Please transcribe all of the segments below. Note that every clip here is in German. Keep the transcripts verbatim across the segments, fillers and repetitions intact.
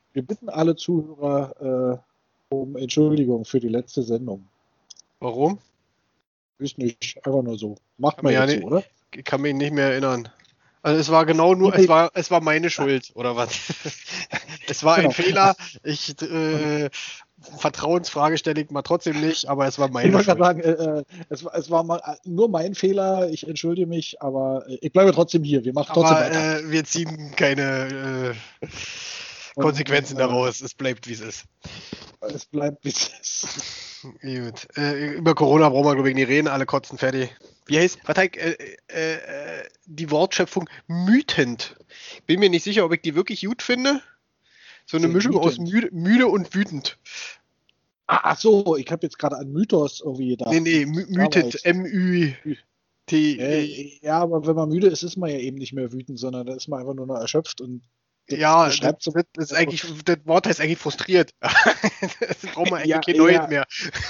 Wir bitten alle Zuhörer äh, um Entschuldigung für die letzte Sendung. Warum? Ist nicht, einfach nur so. Macht Kann man ja jetzt so, nicht, oder? ich kann mich nicht mehr erinnern. Also es war genau nur, es war, es war meine Schuld, oder was? Es war ein Genau. Fehler. Ich äh, Vertrauensfrage stelle ich mal trotzdem nicht, aber es war Ich meine wollte gerade Schuld. sagen, äh, äh, es, war, es war mal äh, nur mein Fehler. Ich entschuldige mich, aber äh, ich bleibe trotzdem hier. Wir machen trotzdem Aber weiter. äh, wir ziehen keine äh, Und Konsequenzen äh, daraus. Es bleibt, wie es ist. es bleibt, wie es ist. Gut. Äh, über Corona brauchen wir, glaube ich, nicht reden. Alle kotzen fertig. Wie heißt, was heißt äh, äh, äh, die Wortschöpfung mütend? Bin mir nicht sicher, ob ich die wirklich gut finde. So eine Sehr Mischung aus wütend. müde, müde und wütend. Ah, ach so, ich habe jetzt gerade an Mythos irgendwie gedacht. Nee, nee, mü- Da war mütet. ich. M-Ü-T-E. Äh, ja, aber wenn man müde ist, ist man ja eben nicht mehr wütend, sondern da ist man einfach nur noch erschöpft und das Ja, das, beschreibt so. das ist eigentlich, das Wort heißt eigentlich frustriert. Das braucht man eigentlich Ja, kein neues ja, mehr.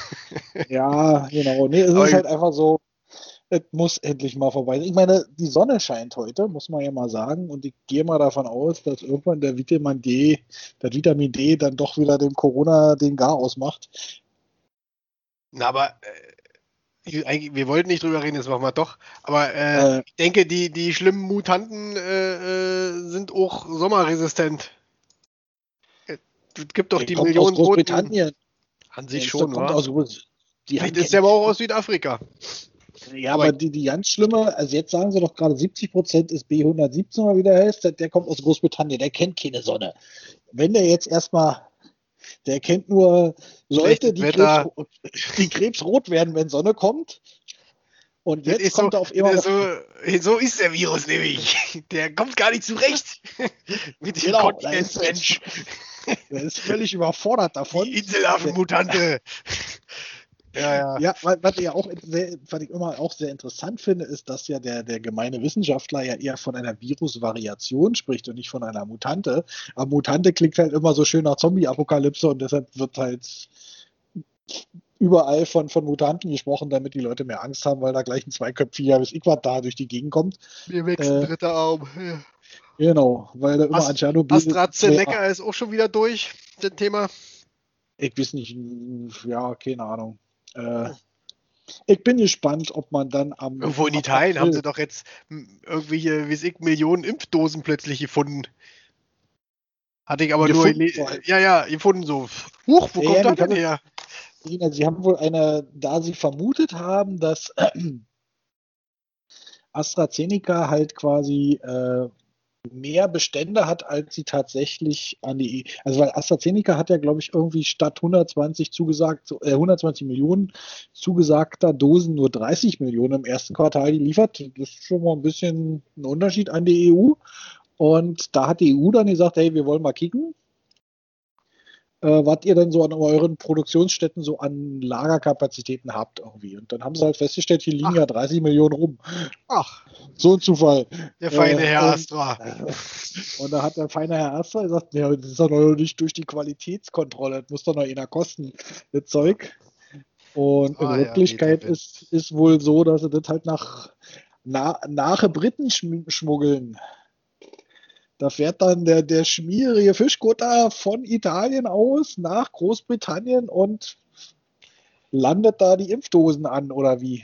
ja, genau. Nee, es Aber ist halt gut. einfach so, es muss endlich mal vorbei sein. Ich meine, die Sonne scheint heute, muss man ja mal sagen. Und ich gehe mal davon aus, dass irgendwann der Vitamin D, das Vitamin D dann doch wieder dem Corona den Garaus macht. Na, aber äh, eigentlich, wir wollten nicht drüber reden, das machen wir doch. Aber äh, Äh, ich denke, die, die schlimmen Mutanten äh, äh, sind auch sommerresistent. Äh, Es gibt doch der die kommt aus Millionen Toten. Großbritannien. An Der sich ist, der schon, kommt wa? aus Groß. Die Vielleicht haben ist kein, der aber auch aus Südafrika. ja, Aber aber die, die ganz schlimme, also jetzt sagen sie doch gerade siebzig Prozent ist B hundertsiebzehn oder wie der heißt, der, der kommt aus Großbritannien, der kennt keine Sonne. Wenn der jetzt erstmal, der kennt nur Leute, schlechtes die, Krebs, Wetter. die krebsrot werden, wenn Sonne kommt. Und Das jetzt ist so, kommt er auf das immer ist so, so ist der Virus nämlich. Der kommt gar nicht zurecht mit dem genau, da ist, Kontinent Mensch. der ist völlig überfordert Die davon. Inselaffenmutante. Ja, ja. Ja, was was ich ja auch sehr, was ich immer auch sehr interessant finde, ist, dass ja der, der gemeine Wissenschaftler ja eher von einer Virusvariation spricht und nicht von einer Mutante. Aber Mutante klingt halt immer so schön nach Zombie-Apokalypse und deshalb wird halt überall von, von Mutanten gesprochen, damit die Leute mehr Angst haben, weil da gleich ein zweiköpfiger bis ich was da durch die Gegend kommt. Mir wächst ein Äh, dritter Arm. Ja. genau, weil da immer an Ast Tschernobyl zwei, AstraZeneca ist auch schon wieder durch, das Thema. ich weiß nicht, ja, keine Ahnung. Äh, ich bin gespannt, ob man dann am Irgendwo in ab Italien haben sie April, doch jetzt hm, irgendwelche, wie ich, Millionen Impfdosen plötzlich gefunden. Hatte ich aber nur, gefunden. gele- ja, ja, gefunden so. Huch, wo Ja, kommt ja, das ich denn habe, her? sie haben wohl eine, da sie vermutet haben, dass AstraZeneca halt quasi äh, mehr Bestände hat, als sie tatsächlich an die, also weil AstraZeneca hat ja, glaube ich, irgendwie statt hundertzwanzig zugesagt, so, äh, hundertzwanzig Millionen zugesagter Dosen nur dreißig Millionen im ersten Quartal geliefert. Das ist schon mal ein bisschen ein Unterschied an die E U. Und da hat die E U dann gesagt, hey, wir wollen mal kicken, äh, was ihr denn so an euren Produktionsstätten so an Lagerkapazitäten habt irgendwie. Und dann haben sie halt festgestellt, hier liegen Ach, ja dreißig Millionen rum. ach, So ein Zufall. der feine Äh, Herr und, Astra. und da hat der feine Herr Erster gesagt, ja, das ist doch noch nicht durch die Qualitätskontrolle, das muss doch noch einer kosten, das Zeug. Und in Ah ja, Wirklichkeit Beethoven. ist, ist wohl so, dass sie das halt nach, na, nach Briten schm- schmuggeln. Da fährt dann der, der schmierige Fischkutter von Italien aus nach Großbritannien und landet da die Impfdosen an, oder wie?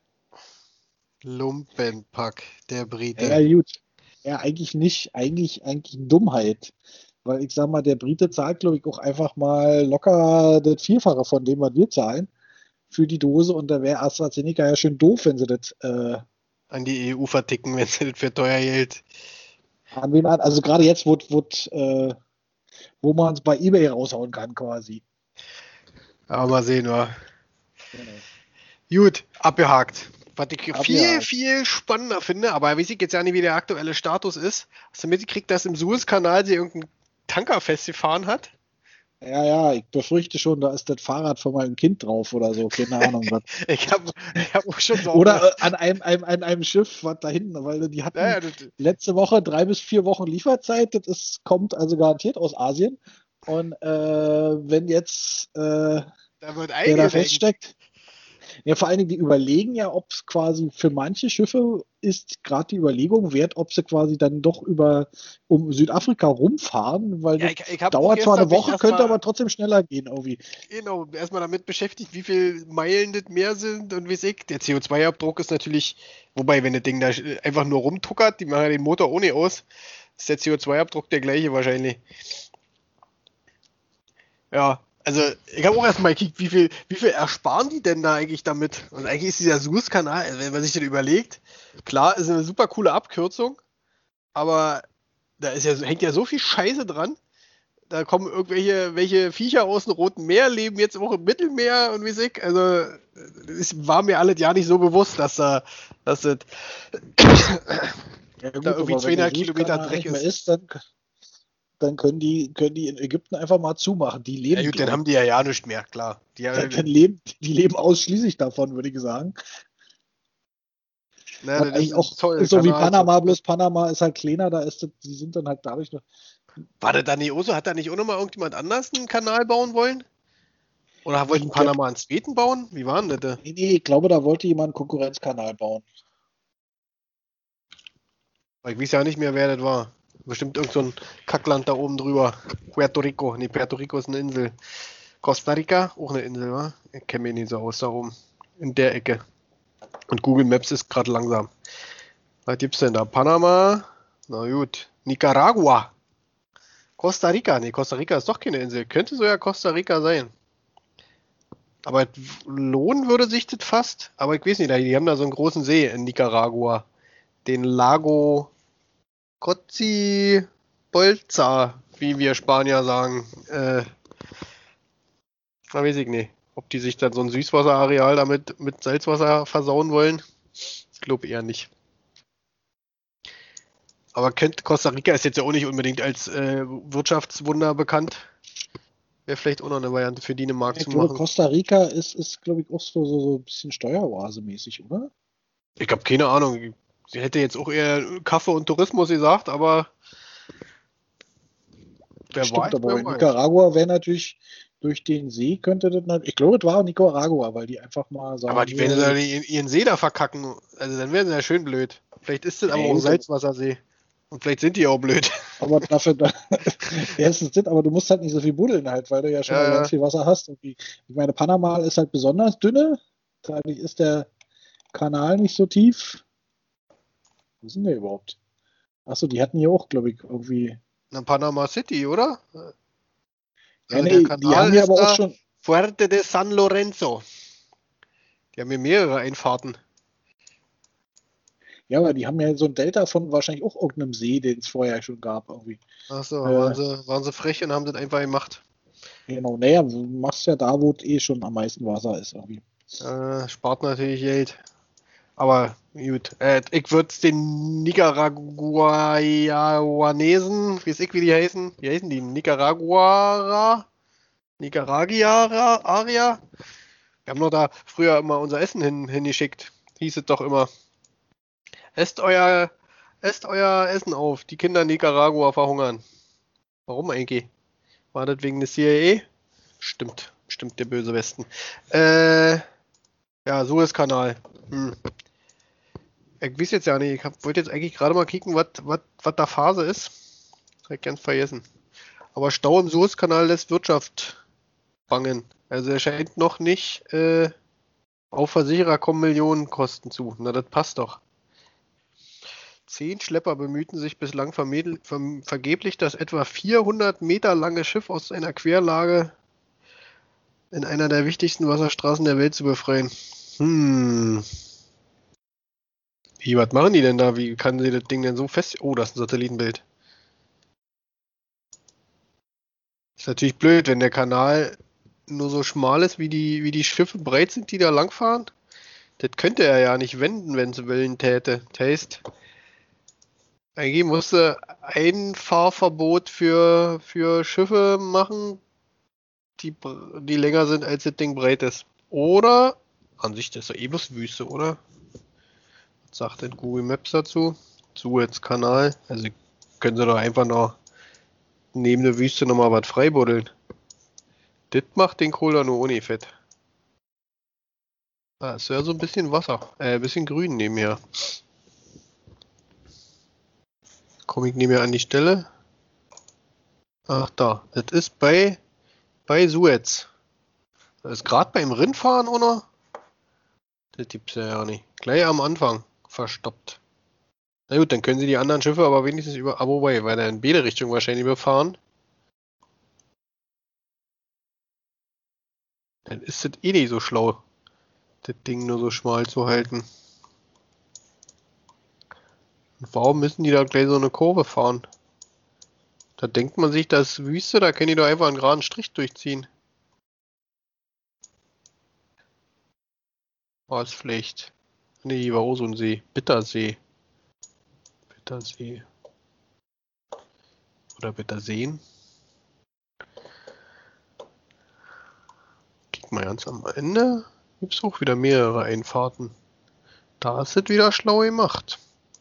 Lumpenpack, der Ja, Brite. ja, gut. Ja, eigentlich nicht. Eigentlich, eigentlich Dummheit. Weil ich sag mal, der Brite zahlt, glaube ich, auch einfach mal locker das Vierfache von dem, was wir zahlen für die Dose. Und da wäre AstraZeneca ja schön doof, wenn sie das äh, An die E U verticken, wenn sie das für teuer hält. an wen an. Also gerade jetzt, wo, wo, äh, wo man es bei eBay raushauen kann, quasi. Aber mal sehen, wa. Genau. Gut, abgehakt. Was ich viel, Abgehakt. viel spannender finde, aber weiß ich jetzt ja nicht, wie der aktuelle Status ist. Hast du mitgekriegt, dass im Suezkanal sie irgendeinen Tanker festgefahren hat? Ja, ja, ich befürchte schon, da ist das Fahrrad von meinem Kind drauf oder so, keine Ahnung was. Ich habe ich hab auch schon Sorge. Oder äh, an einem, einem, an einem Schiff, was da hinten, weil die hatten Naja, das, letzte Woche drei bis vier Wochen Lieferzeit, das ist, kommt also garantiert aus Asien. Und äh, wenn jetzt äh, da wird der da eingedeckt. feststeckt, Ja, vor allen Dingen, die überlegen ja, ob es quasi für manche Schiffe ist gerade die Überlegung wert, ob sie quasi dann doch über um Südafrika rumfahren, weil Ja, das ich, ich habe auch dauert zwar gestern eine mich Woche, könnte erstmal aber trotzdem schneller gehen irgendwie. genau, erstmal damit beschäftigt, wie viel Meilen das mehr sind und wie es ich. Der C O zwei Abdruck ist natürlich, wobei, wenn das Ding da einfach nur rumtuckert, die machen ja den Motor ohne aus, ist der C O zwei Abdruck der gleiche wahrscheinlich. Ja, also ich habe auch erstmal gekickt, wie viel, wie viel ersparen die denn da eigentlich damit? Und eigentlich ist dieser Suezkanal, also wenn man sich das überlegt, klar, ist eine super coole Abkürzung, aber da ist ja, hängt ja so viel Scheiße dran. Da kommen irgendwelche welche Viecher aus dem Roten Meer, leben jetzt auch im Mittelmeer und wie sick. Also, es war mir alles ja nicht so bewusst, dass da, dass das Ja da gut, irgendwie aber wenn der zweihundert Kilometer Suezkanal Dreck nicht mehr ist. ist, dann, dann können die, können die in Ägypten einfach mal zumachen. Die Ja leben, gut, dann glaube ich, haben die ja ja nichts mehr, klar. Die, dann, äh, dann leben, die leben ausschließlich davon, würde ich sagen. na, Was das ist eigentlich ein auch Zoll, ist so wie Kanalzoll. Panama, bloß Panama ist halt kleiner, da ist das, die sind dann halt dadurch noch. War das da nicht auch so? Hat da nicht auch nochmal irgendjemand anders einen Kanal bauen wollen? Oder wollten Der, Panama einen zweiten bauen? Wie war denn das? da? nee, nee, ich glaube, da wollte jemand einen Konkurrenzkanal bauen. Weil ich weiß ja nicht mehr, wer das war. Bestimmt irgend so ein Kackland da oben drüber. Puerto Rico. Nee, Puerto Rico ist eine Insel. Costa Rica, auch eine Insel, wa? Ich kenne mich nicht so aus da oben. In der Ecke. Und Google Maps ist gerade langsam. Was gibt's denn da? Panama? Na gut. Nicaragua. Costa Rica. Nee, Costa Rica ist doch keine Insel. Könnte so ja Costa Rica sein. Aber lohnen würde sich das fast. Aber ich weiß nicht, die haben da so einen großen See in Nicaragua. Den Lago Cozzi Bolza, wie wir Spanier sagen. Äh, da weiß ich nicht. Ob die sich dann so ein Süßwasserareal damit mit Salzwasser versauen wollen? Ich glaube eher nicht. Aber kennt, Costa Rica ist jetzt ja auch nicht unbedingt als äh, Wirtschaftswunder bekannt. Wäre vielleicht auch noch eine Variante für die, einen Markt Ich zu glaube, machen. Costa Rica ist, ist glaube ich, auch so, so, so ein bisschen Steueroase-mäßig, oder? Ich habe keine Ahnung. Sie hätte jetzt auch eher Kaffee und Tourismus gesagt, aber wer Stimmt, weiß, aber wer bei weiß. Nicaragua wäre natürlich durch den See könnte das natürlich, ich glaube, es war Nicaragua, weil die einfach mal Aber sagen, die, wenn hier sie dann jetzt, ihren, ihren See da verkacken, also dann wären sie ja schön blöd. Vielleicht ist das aber ja auch gut, aber, Salzwassersee. Und vielleicht sind die auch blöd. aber dafür, da, erstens das, aber du musst halt nicht so viel buddeln halt, weil du ja schon mal Ja, ganz viel Wasser hast. Und die, ich meine, Panama ist halt besonders dünne, dadurch ist der Kanal nicht so tief. Wo sind der überhaupt? Achso, die hatten hier auch, glaube ich, irgendwie. in Panama City, oder? Ja, Also der nee, die Kanal haben hier ist aber auch da schon. Fuerte de San Lorenzo. Die haben hier mehrere Einfahrten. Ja, aber die haben ja so ein Delta von wahrscheinlich auch irgendeinem See, den es vorher schon gab, irgendwie. Achso, waren Äh, sie, waren sie frech und haben das einfach gemacht. genau, naja, du machst ja da, wo es eh schon am meisten Wasser ist, irgendwie. Äh, spart natürlich Geld. Aber gut. Äh, ich würde es den Nicaraguayanesen, wie ist ich, wie die heißen? Wie heißen die? Nicaraguara? Nicaragiara? Aria? Wir haben noch da früher immer unser Essen hin, hingeschickt. Hieß es doch immer. Esst euer, esst euer Essen auf. Die Kinder in Nicaragua verhungern. Warum eigentlich? War das wegen des C I A? Stimmt. Stimmt, der böse Westen. Äh, ja, Suezkanal. Hm. Ich weiß jetzt ja nicht. Ich hab- wollte jetzt eigentlich gerade mal kicken, was da Phase ist. Das hab ich ganz vergessen. Aber Stau im Suezkanal lässt Wirtschaft bangen. Also er scheint noch nicht, äh, auf Versicherer kommen Millionen Kosten zu. Na, das passt doch. Zehn Schlepper bemühten sich bislang vermedel- verm- vergeblich, das etwa vierhundert Meter lange Schiff aus einer Querlage in einer der wichtigsten Wasserstraßen der Welt zu befreien. Hm. Wie, was machen die denn da? Wie kann sie das Ding denn so fest... Oh, das ist ein Satellitenbild. Ist natürlich blöd, wenn der Kanal nur so schmal ist, wie die, wie die Schiffe breit sind, die da langfahren. Das könnte er ja nicht wenden, wenn es wollen täte. Taste. Eigentlich musste ein Fahrverbot für, für Schiffe machen, die, br- die länger sind, als das Ding breit ist. Oder, an sich, das ist ja eh bloß Wüste, oder? Was sagt denn Google Maps dazu? Suezkanal. Also können sie doch einfach noch neben der Wüste nochmal was freibuddeln. Das macht den Kohler nur ohne fett. Da ist ja so ein bisschen Wasser, äh, ein bisschen Grün neben mir. Komme ich nicht mehr an die Stelle. Ach da, das ist bei, bei Suez. Das ist gerade beim Rindfahren, oder? Das gibt's ja ja nicht. Gleich am Anfang verstoppt. Na gut, dann können sie die anderen Schiffe aber wenigstens über, aber wobei, weil er in beide Richtungen wahrscheinlich überfahren. Dann ist das eh nicht so schlau, das Ding nur so schmal zu halten. Und warum müssen die da gleich so eine Kurve fahren? Da denkt man sich, das ist Wüste, da können die doch einfach einen geraden Strich durchziehen. Was vielleicht? Nee, war auch so ein See. Bittersee. Bittersee. Oder Bitterseen. Guck mal, ganz am Ende gibt es auch wieder mehrere Einfahrten. Da ist es wieder schlau gemacht.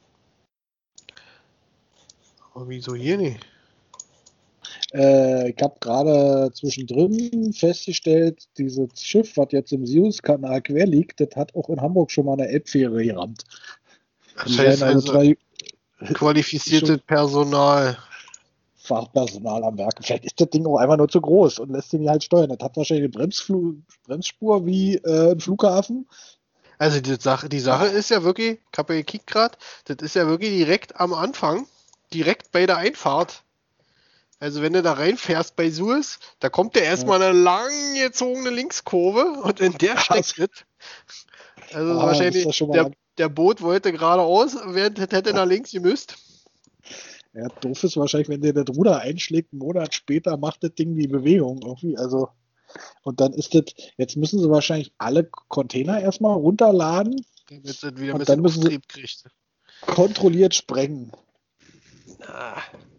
Aber wieso hier nicht? Äh, ich habe gerade zwischendrin festgestellt, dieses Schiff, was jetzt im Suezkanal quer liegt, das hat auch in Hamburg schon mal eine Elbfähre gerammt. Das Die heißt werden also also zwei qualifiziertes schon Personal. Fachpersonal am Werk. Vielleicht ist das Ding auch einfach nur zu groß und lässt ihn nicht halt steuern. Das hat wahrscheinlich eine Bremsflu Bremsspur wie äh, ein Flughafen. Also die Sache, die Sache ist ja wirklich, ich habe ja gekickt gerade, das ist ja wirklich direkt am Anfang, direkt bei der Einfahrt. Also wenn du da reinfährst bei Suez, da kommt ja erstmal eine lang gezogene Linkskurve und in der steckt es. Also Ah, wahrscheinlich, ist schon mal der, der Boot wollte geradeaus, während das hätte nach links gemüsst. Ja, doof ist wahrscheinlich, wenn der das Ruder einschlägt, einen Monat später macht das Ding die Bewegung irgendwie. Also, und dann ist das, jetzt müssen sie wahrscheinlich alle Container erstmal runterladen Damit das wieder ein und dann bisschen müssen sie Auftrieb kriegt. kontrolliert sprengen. Ah,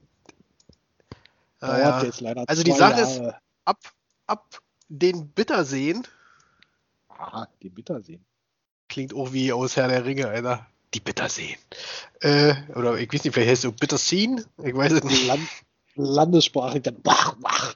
ah, Dauert ja. jetzt leider Also zwei die Sache ist, Jahre. ab, ab den Bitterseen Ah, die Bitterseen. klingt auch wie aus Herr der Ringe, Alter. Die Bitterseen. Äh, oder ich weiß nicht, vielleicht heißt es so Bitterseen? Ich weiß es nicht. Land, landessprachig dann wach, wach.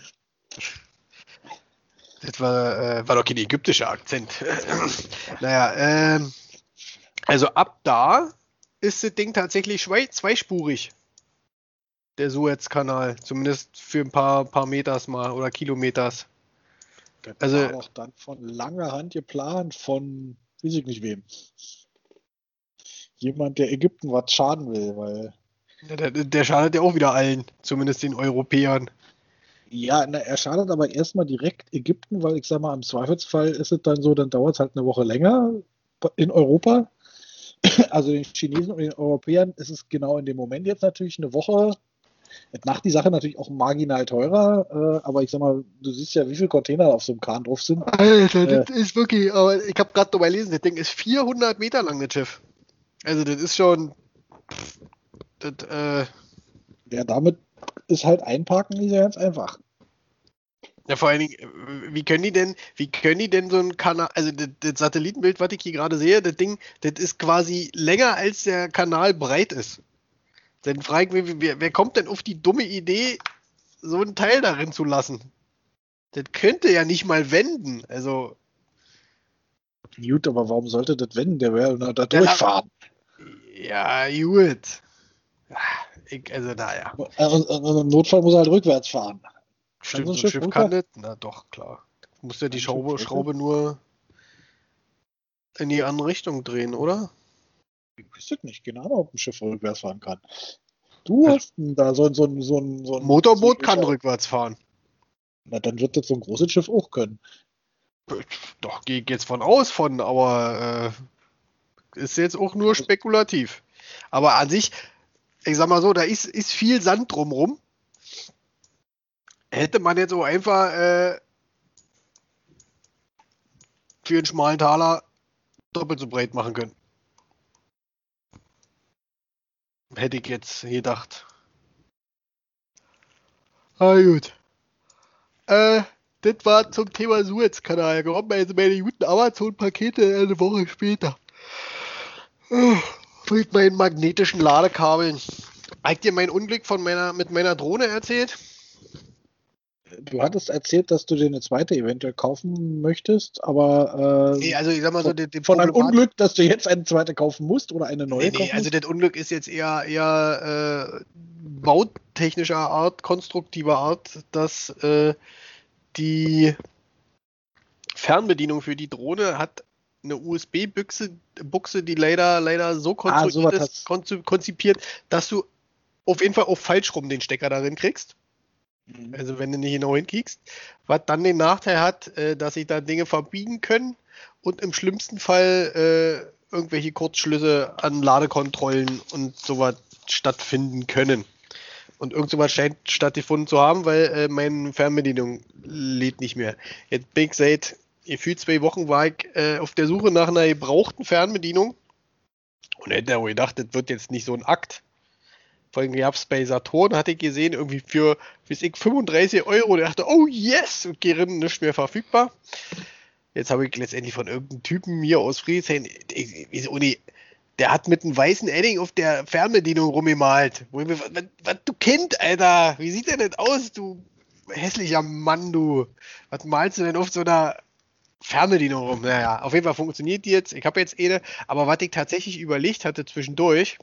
Das war, äh, war doch kein ägyptischer Akzent. Naja, ähm, also ab da ist das Ding tatsächlich zwei, zweispurig. Der Suezkanal. Zumindest für ein paar, paar Meters mal oder Kilometers. Das Also, war doch dann von langer Hand geplant von, weiß ich nicht wem. Jemand, der Ägypten was schaden will, weil der, der schadet ja auch wieder allen. Zumindest den Europäern. ja, na, er schadet aber erstmal direkt Ägypten, weil ich sag mal, im Zweifelsfall ist es dann so, dann dauert es halt eine Woche länger in Europa. Also den Chinesen und den Europäern ist es genau in dem Moment jetzt natürlich eine Woche. Das macht die Sache natürlich auch marginal teurer, äh, aber ich sag mal, du siehst ja, wie viele Container auf so einem Kahn drauf sind. Alter, Äh, das ist wirklich, aber ich habe gerade dabei gelesen, das Ding ist vierhundert Meter lang, das Schiff. Also das ist schon, das, äh, ja, damit ist halt einparken nicht so ganz einfach. ja, vor allen Dingen, äh, wie können die denn, wie können die denn so ein Kanal, also das, das Satellitenbild, was ich hier gerade sehe, das Ding, das ist quasi länger als der Kanal breit ist. Dann frage ich mich, wer, wer kommt denn auf die dumme Idee, so ein Teil darin zu lassen? Das könnte ja nicht mal wenden. Also, Gut, aber warum sollte das wenden? Der wäre da ja, durchfahren. ja, gut. Ich, also, naja. Also, also im Notfall muss er halt rückwärts fahren. Stimmt, so so ein Schiff kann rückwärts? das? Na doch, klar. Du musst ja die Kann ein Schiff Schraube, Schraube nur in die andere Richtung drehen, oder? Ich wüsste nicht, keine Ahnung, ob ein Schiff rückwärts fahren kann. Du Also, hast da so, so, so, so, ein- so ein Motorboot kann Segelschiff. rückwärts fahren. Na, dann wird das so ein großes Schiff auch können. Doch, gehe ich jetzt von aus von, aber äh, ist jetzt auch nur spekulativ. Aber an sich, ich sag mal so, da ist, ist viel Sand drumrum. Hätte man jetzt auch einfach äh, für einen schmalen Taler doppelt so breit machen können. Hätte ich jetzt gedacht. Ah, gut. Äh, das war zum Thema Suezkanal. Kommen wir jetzt meine guten Amazon-Pakete eine Woche später. Mit meinen magnetischen Ladekabeln. Habt ihr mein Unglück von meiner, mit meiner Drohne erzählt? du hattest erzählt, dass du dir eine zweite eventuell kaufen möchtest, aber äh, Nee, also ich sag mal so, von, die, die von einem Problematik- Unglück, dass du jetzt eine zweite kaufen musst oder eine neue Nee, nee, kaufen also musst? das Unglück ist jetzt eher, eher äh, bautechnischer Art, konstruktiver Art, dass äh, die Fernbedienung für die Drohne hat eine U S B-Buchse, Buchse, die leider, leider so Ah, konstruiert sowas ist, hat's. konzu- konzipiert, dass du auf jeden Fall auf falsch rum den Stecker darin kriegst. Mhm. Also wenn du nicht genau hinkriegst. Was dann den Nachteil hat, äh, dass sich da Dinge verbiegen können und im schlimmsten Fall äh, irgendwelche Kurzschlüsse an Ladekontrollen und sowas stattfinden können. Und irgend sowas scheint stattgefunden zu haben, weil äh, meine Fernbedienung lädt nicht mehr. Jetzt bin ich seit gefühlt zwei Wochen war ich äh, auf der Suche nach einer gebrauchten Fernbedienung und hätte auch gedacht, das wird jetzt nicht so ein Akt. Vor allem gab es bei Saturn, hatte ich gesehen, irgendwie für, weiß ich, fünfunddreißig Euro. Und ich dachte, oh yes, und Gerin nicht mehr verfügbar. Jetzt habe ich letztendlich von irgendeinem Typen hier aus Friedrichshain, ich- ich- Uni, der hat mit einem weißen Edding auf der Fernbedienung rumgemalt. Wo ich mir, was, was du Kind, Alter, wie sieht der denn aus, du hässlicher Mann, du? Was malst du denn auf so einer Fernbedienung rum? Naja, auf jeden Fall funktioniert die jetzt. Ich habe jetzt eine, aber was ich tatsächlich überlegt hatte zwischendurch,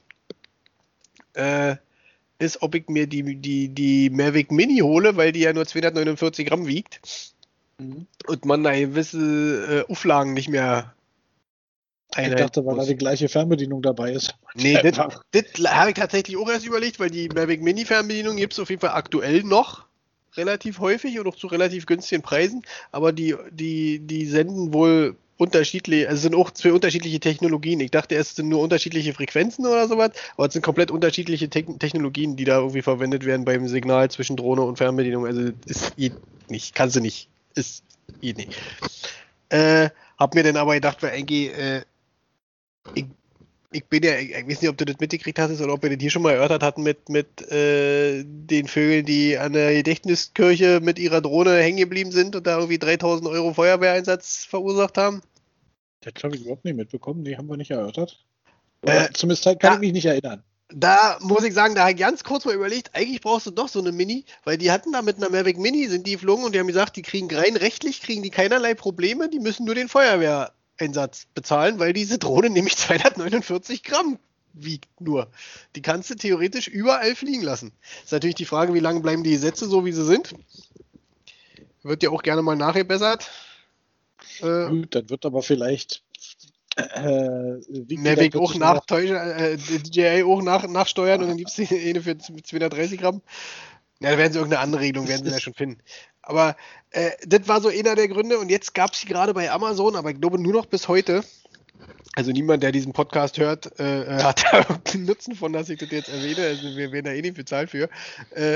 äh, ist, ob ich mir die, die, die Mavic Mini hole, weil die ja nur zweihundertneunundvierzig Gramm wiegt Mhm. und man da gewisse äh, Auflagen nicht mehr Ich einhalten dachte, weil da muss. die gleiche Fernbedienung dabei ist. Nee, das, Einfach. das habe ich tatsächlich auch erst überlegt, weil die Mavic Mini Fernbedienung gibt es auf jeden Fall aktuell noch relativ häufig und auch zu relativ günstigen Preisen, aber die, die, die senden wohl unterschiedlich, also es sind auch zwei unterschiedliche Technologien. Ich dachte, es sind nur unterschiedliche Frequenzen oder sowas, aber es sind komplett unterschiedliche Te Technologien, die da irgendwie verwendet werden beim Signal zwischen Drohne und Fernbedienung. Also ist geht nicht, kannst du nicht. Ist geht nicht. Äh, hab mir dann aber gedacht, weil eigentlich, äh, ich, ich bin ja, ich, ich weiß nicht, ob du das mitgekriegt hast oder ob wir das hier schon mal erörtert hatten mit, mit äh, den Vögeln, die an der Gedächtniskirche mit ihrer Drohne hängen geblieben sind und da irgendwie dreitausend Euro Feuerwehreinsatz verursacht haben. Das habe ich überhaupt nicht mitbekommen. Nee, haben wir nicht erörtert. Oder Äh, zumindest kann da, ich mich nicht erinnern. Da muss ich sagen, da habe ich ganz kurz mal überlegt, eigentlich brauchst du doch so eine Mini, weil die hatten da mit einer Mavic Mini, sind die geflogen und die haben gesagt, die kriegen rein rechtlich, kriegen die keinerlei Probleme, die müssen nur den Feuerwehreinsatz bezahlen, weil diese Drohne nämlich zweihundertneunundvierzig Gramm wiegt nur. Die kannst du theoretisch überall fliegen lassen. Ist natürlich die Frage, wie lange bleiben die Gesetze so, wie sie sind. Wird ja auch gerne mal nachgebessert. Äh, Gut, dann wird aber vielleicht äh, wiegt die dann Mavic auch plötzlich nur noch. nachtäuschen, äh, D J I auch nach, nachsteuern und dann gibt es eine für zweihundertdreißig Gramm. Ja, da werden sie irgendeine andere Regelung, werden sie da schon finden. Aber äh, das war so einer der Gründe und jetzt gab es sie gerade bei Amazon, aber ich glaube nur noch bis heute. Also niemand, der diesen Podcast hört, äh, hat da irgendeinen Nutzen von, dass ich das jetzt erwähne. Also wir werden da eh nicht bezahlt für. Äh,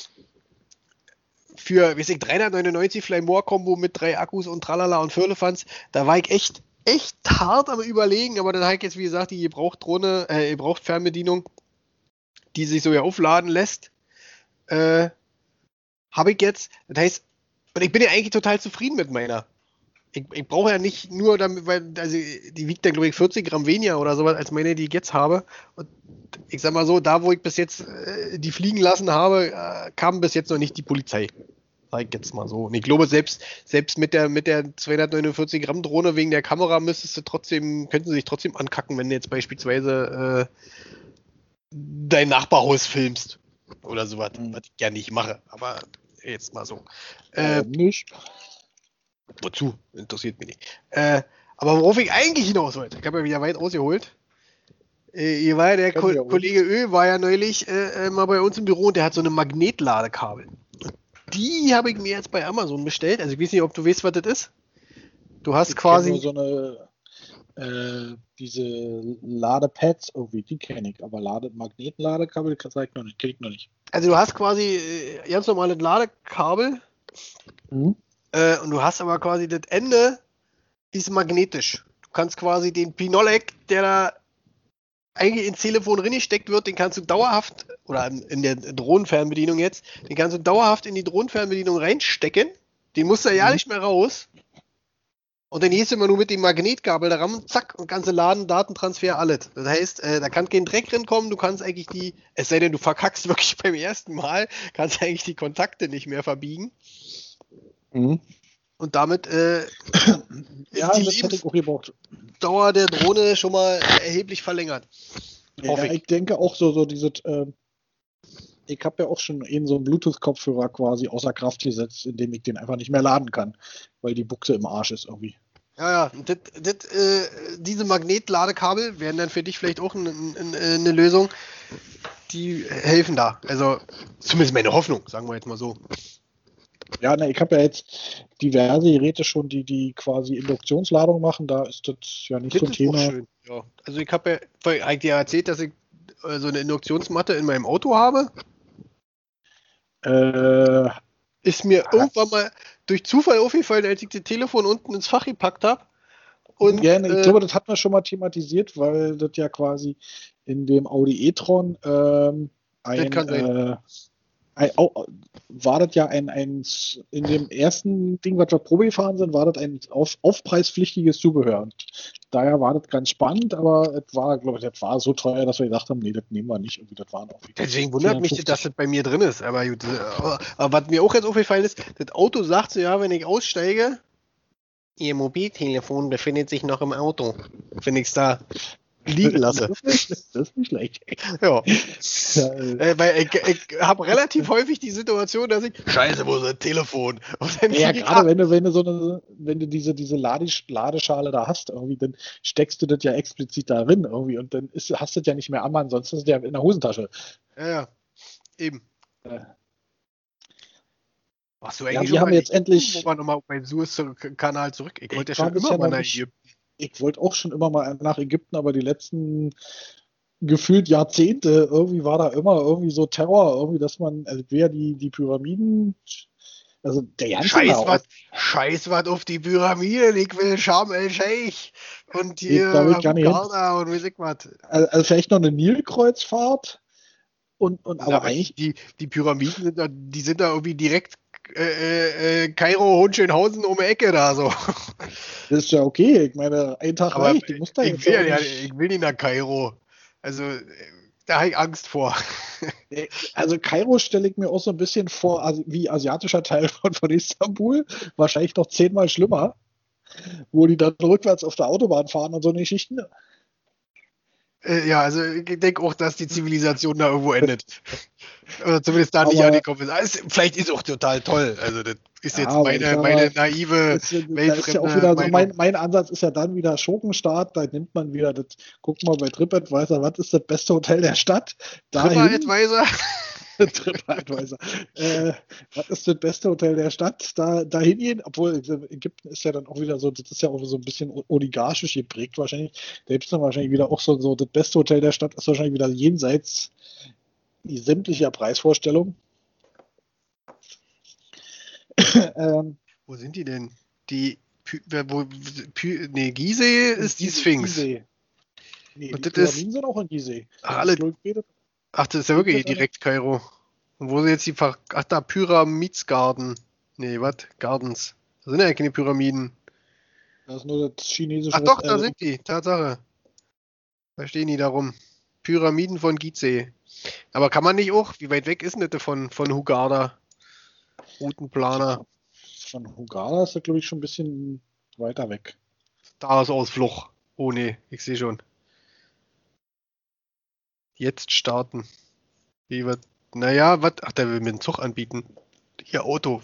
für, weiß ich, dreihundertneunundneunzig Fly More Combo mit drei Akkus und Tralala und Firlefanz, da war ich echt, echt hart am Überlegen, aber dann habe ich jetzt, wie gesagt, die Gebrauchtdrohne, äh, Gebraucht-Fernbedienung, die sich so ja aufladen lässt, äh, habe ich jetzt, das heißt, und ich bin ja eigentlich total zufrieden mit meiner. Ich, ich brauche ja nicht nur damit, weil, also die wiegt ja, glaube ich, vierzig Gramm weniger oder sowas als meine, die ich jetzt habe. Und ich sag mal so, da wo ich bis jetzt äh, die fliegen lassen habe, äh, kam bis jetzt noch nicht die Polizei. Sag ich jetzt mal so. Und ich glaube, selbst, selbst mit der, mit der zweihundertneunundvierzig Gramm Drohne wegen der Kamera müsstest du trotzdem, könnten sie sich trotzdem ankacken, wenn du jetzt beispielsweise äh, dein Nachbarhaus filmst. Oder sowas, Mhm. was ich ja nicht mache. Aber jetzt mal so. Äh, Äh, nicht. wozu? Interessiert mich nicht. Äh, aber worauf ich eigentlich hinaus wollte, ich habe ja wieder weit ausgeholt. Äh, hier war ja der Ko Können wir ruhig. Kollege Ö, war ja neulich äh, äh, mal bei uns im Büro und der hat so eine Magnetladekabel. Und die habe ich mir jetzt bei Amazon bestellt. Also ich weiß nicht, ob du weißt, was das ist. Du hast Ich kenne quasi. nur so eine, äh, diese Ladepads, irgendwie, die kenne ich, aber Lade, Magnetladekabel kann ich noch nicht, kenne ich noch nicht. Also du hast quasi äh, ganz normales Ladekabel Mhm. äh, und du hast aber quasi das Ende ist magnetisch. Du kannst quasi den Pinolek, der da eigentlich ins Telefon reingesteckt wird, den kannst du dauerhaft, oder in der Drohnenfernbedienung jetzt, den kannst du dauerhaft in die Drohnenfernbedienung reinstecken. Den musst du ja Mhm. nicht mehr raus. Und dann gehst du immer nur mit dem Magnetkabel da ran und zack, und kannst du laden, Datentransfer, alles. Das heißt, äh, da kann kein Dreck rinkommen, du kannst eigentlich die, es sei denn, du verkackst wirklich beim ersten Mal, kannst eigentlich die Kontakte nicht mehr verbiegen. Mhm. Und damit äh, ist Ja, die das hätte ich auch gebraucht. Lebensdauer der Drohne schon mal erheblich verlängert. Ja, Hoffe ich. ich. denke auch so, so diese, äh, ich habe ja auch schon eben so einen Bluetooth-Kopfhörer quasi außer Kraft gesetzt, indem ich den einfach nicht mehr laden kann, weil die Buchse im Arsch ist irgendwie. Ja, ja, und das, das, äh, diese Magnetladekabel wären dann für dich vielleicht auch eine, eine, eine Lösung, die helfen da. Also zumindest meine Hoffnung, sagen wir jetzt mal so. Ja, ne, ich habe ja jetzt diverse Geräte schon, die die quasi Induktionsladung machen, da ist das ja nicht Das so ein ist Thema. auch schön. Ja. Also ich habe ja, weil ich dir erzählt, dass ich äh, so eine Induktionsmatte in meinem Auto habe. Äh, Ist mir irgendwann mal durch Zufall aufgefallen, als ich das Telefon unten ins Fach gepackt habe. Und ja, ne, ich äh, glaube, das hatten wir schon mal thematisiert, weil das ja quasi in dem Audi e-tron ähm, das ein, kann sein. äh, ein au- war das ja ein, ein, in dem ersten Ding, was wir Probe gefahren sind, war das ein auf, aufpreispflichtiges Zubehör. Und daher war das ganz spannend, aber es war, glaube ich, das war so teuer, dass wir gedacht haben, nee, das nehmen wir nicht. Irgendwie, das waren auch Deswegen wundert mich, dass vierhundertfünfzig. das bei mir drin ist. Aber, gut, äh, aber, aber was mir auch jetzt aufgefallen ist, das Auto sagt so, ja, wenn ich aussteige, Ihr Mobiltelefon befindet sich noch im Auto. Wenn ich es da liegen lasse. Das ist nicht schlecht. Das ist nicht schlecht. Ja. Ja, äh, Äh, weil ich, ich habe relativ häufig die Situation, dass ich, Scheiße, wo ist das Telefon? Und dann Ja, krieg ich gerade ab. wenn du, wenn du so eine, wenn du diese, diese Ladisch, Ladeschale da hast, irgendwie, dann steckst du das ja explizit darin irgendwie und dann ist, hast du das ja nicht mehr an, ansonsten ist es ja in der Hosentasche. Ja, ja, eben. Äh, Warst du Ja, eigentlich wir schon haben mal in jetzt Ägypten, endlich, wo wir nochmal auf meinen Suez-Kanal zurück? Ich wollte ja ich war schon immer bisher mal noch nach nicht, Ägypten. ich wollte auch schon immer mal nach Ägypten, aber die letzten gefühlt Jahrzehnte, irgendwie war da immer irgendwie so Terror, irgendwie, dass man, also wer die, die Pyramiden, also der ganze Scheiß was, Nahost, scheiß was auf die Pyramiden, ich will Sharm el-Sheikh und nee, da will hier ich gar nicht hin. Hurghada und weiß ich was. Also, also vielleicht noch eine Nilkreuzfahrt und, und Na, aber aber die, eigentlich, die, die Pyramiden sind da, die sind da irgendwie direkt äh, äh, äh, Kairo, Hohenschönhausen um die Ecke da so. das ist ja okay. Ich meine, ein Tag Aber reicht. Ich muss da ich jetzt will auch ja, ich nicht. will nicht nach Kairo. Also, äh, da habe ich Angst vor. Äh, Also Kairo stelle ich mir auch so ein bisschen vor, also wie asiatischer Teil von, von Istanbul. Wahrscheinlich noch zehnmal schlimmer, wo die dann rückwärts auf der Autobahn fahren und so eine Geschichten. Äh, ja, also ich denke auch, dass die Zivilisation da irgendwo endet. Oder zumindest da nicht Aber angekommen ist. Also, vielleicht ist auch total toll. Also das ist ja, jetzt aber ich meine, sag meine mal, naive, ist, da ist ja auch weltfremde wieder so, Meinung. mein, mein Ansatz ist ja dann wieder Schurkenstaat, da nimmt man wieder das, guck mal bei TripAdvisor, was ist das beste Hotel der Stadt? Dahin, TripAdvisor. TripAdvisor. Äh, was ist das beste Hotel der Stadt? Da, dahin gehen, obwohl Ägypten ist ja dann auch wieder so, das ist ja auch so ein bisschen oligarchisch geprägt wahrscheinlich. Da gibt es dann wahrscheinlich wieder auch so, so, das beste Hotel der Stadt ist wahrscheinlich wieder jenseits sämtlicher Preisvorstellungen. ähm, Wo sind die denn? Die, Py, wo, Py, nee, Gizeh ist die Gizeh, Sphinx. Gizeh. Nee, Und die das ist, Pyramiden sind auch in Gizeh. ach, Das ist, alle, glaub ich, betet- ach, das ist ja betet wirklich das an. direkt Kairo. Und wo sind jetzt die, Ver ach, da, Pyramidsgarden. Nee, was? Gardens. Da sind ja keine Pyramiden. Das ist nur das chinesische Ach doch, Rest. da Äh, sind die, Tatsache. Da stehen die da rum. Pyramiden von Gizeh. Aber kann man nicht auch, wie weit weg ist denn das von, von Hurghada? Routenplaner. von Hurghada ist das, glaube ich, schon ein bisschen weiter weg. Da ist Ausflug. Oh nee, ich sehe schon. Jetzt starten. Wie wird. Naja, was? Ach, der will mir einen Zug anbieten. Ihr Auto.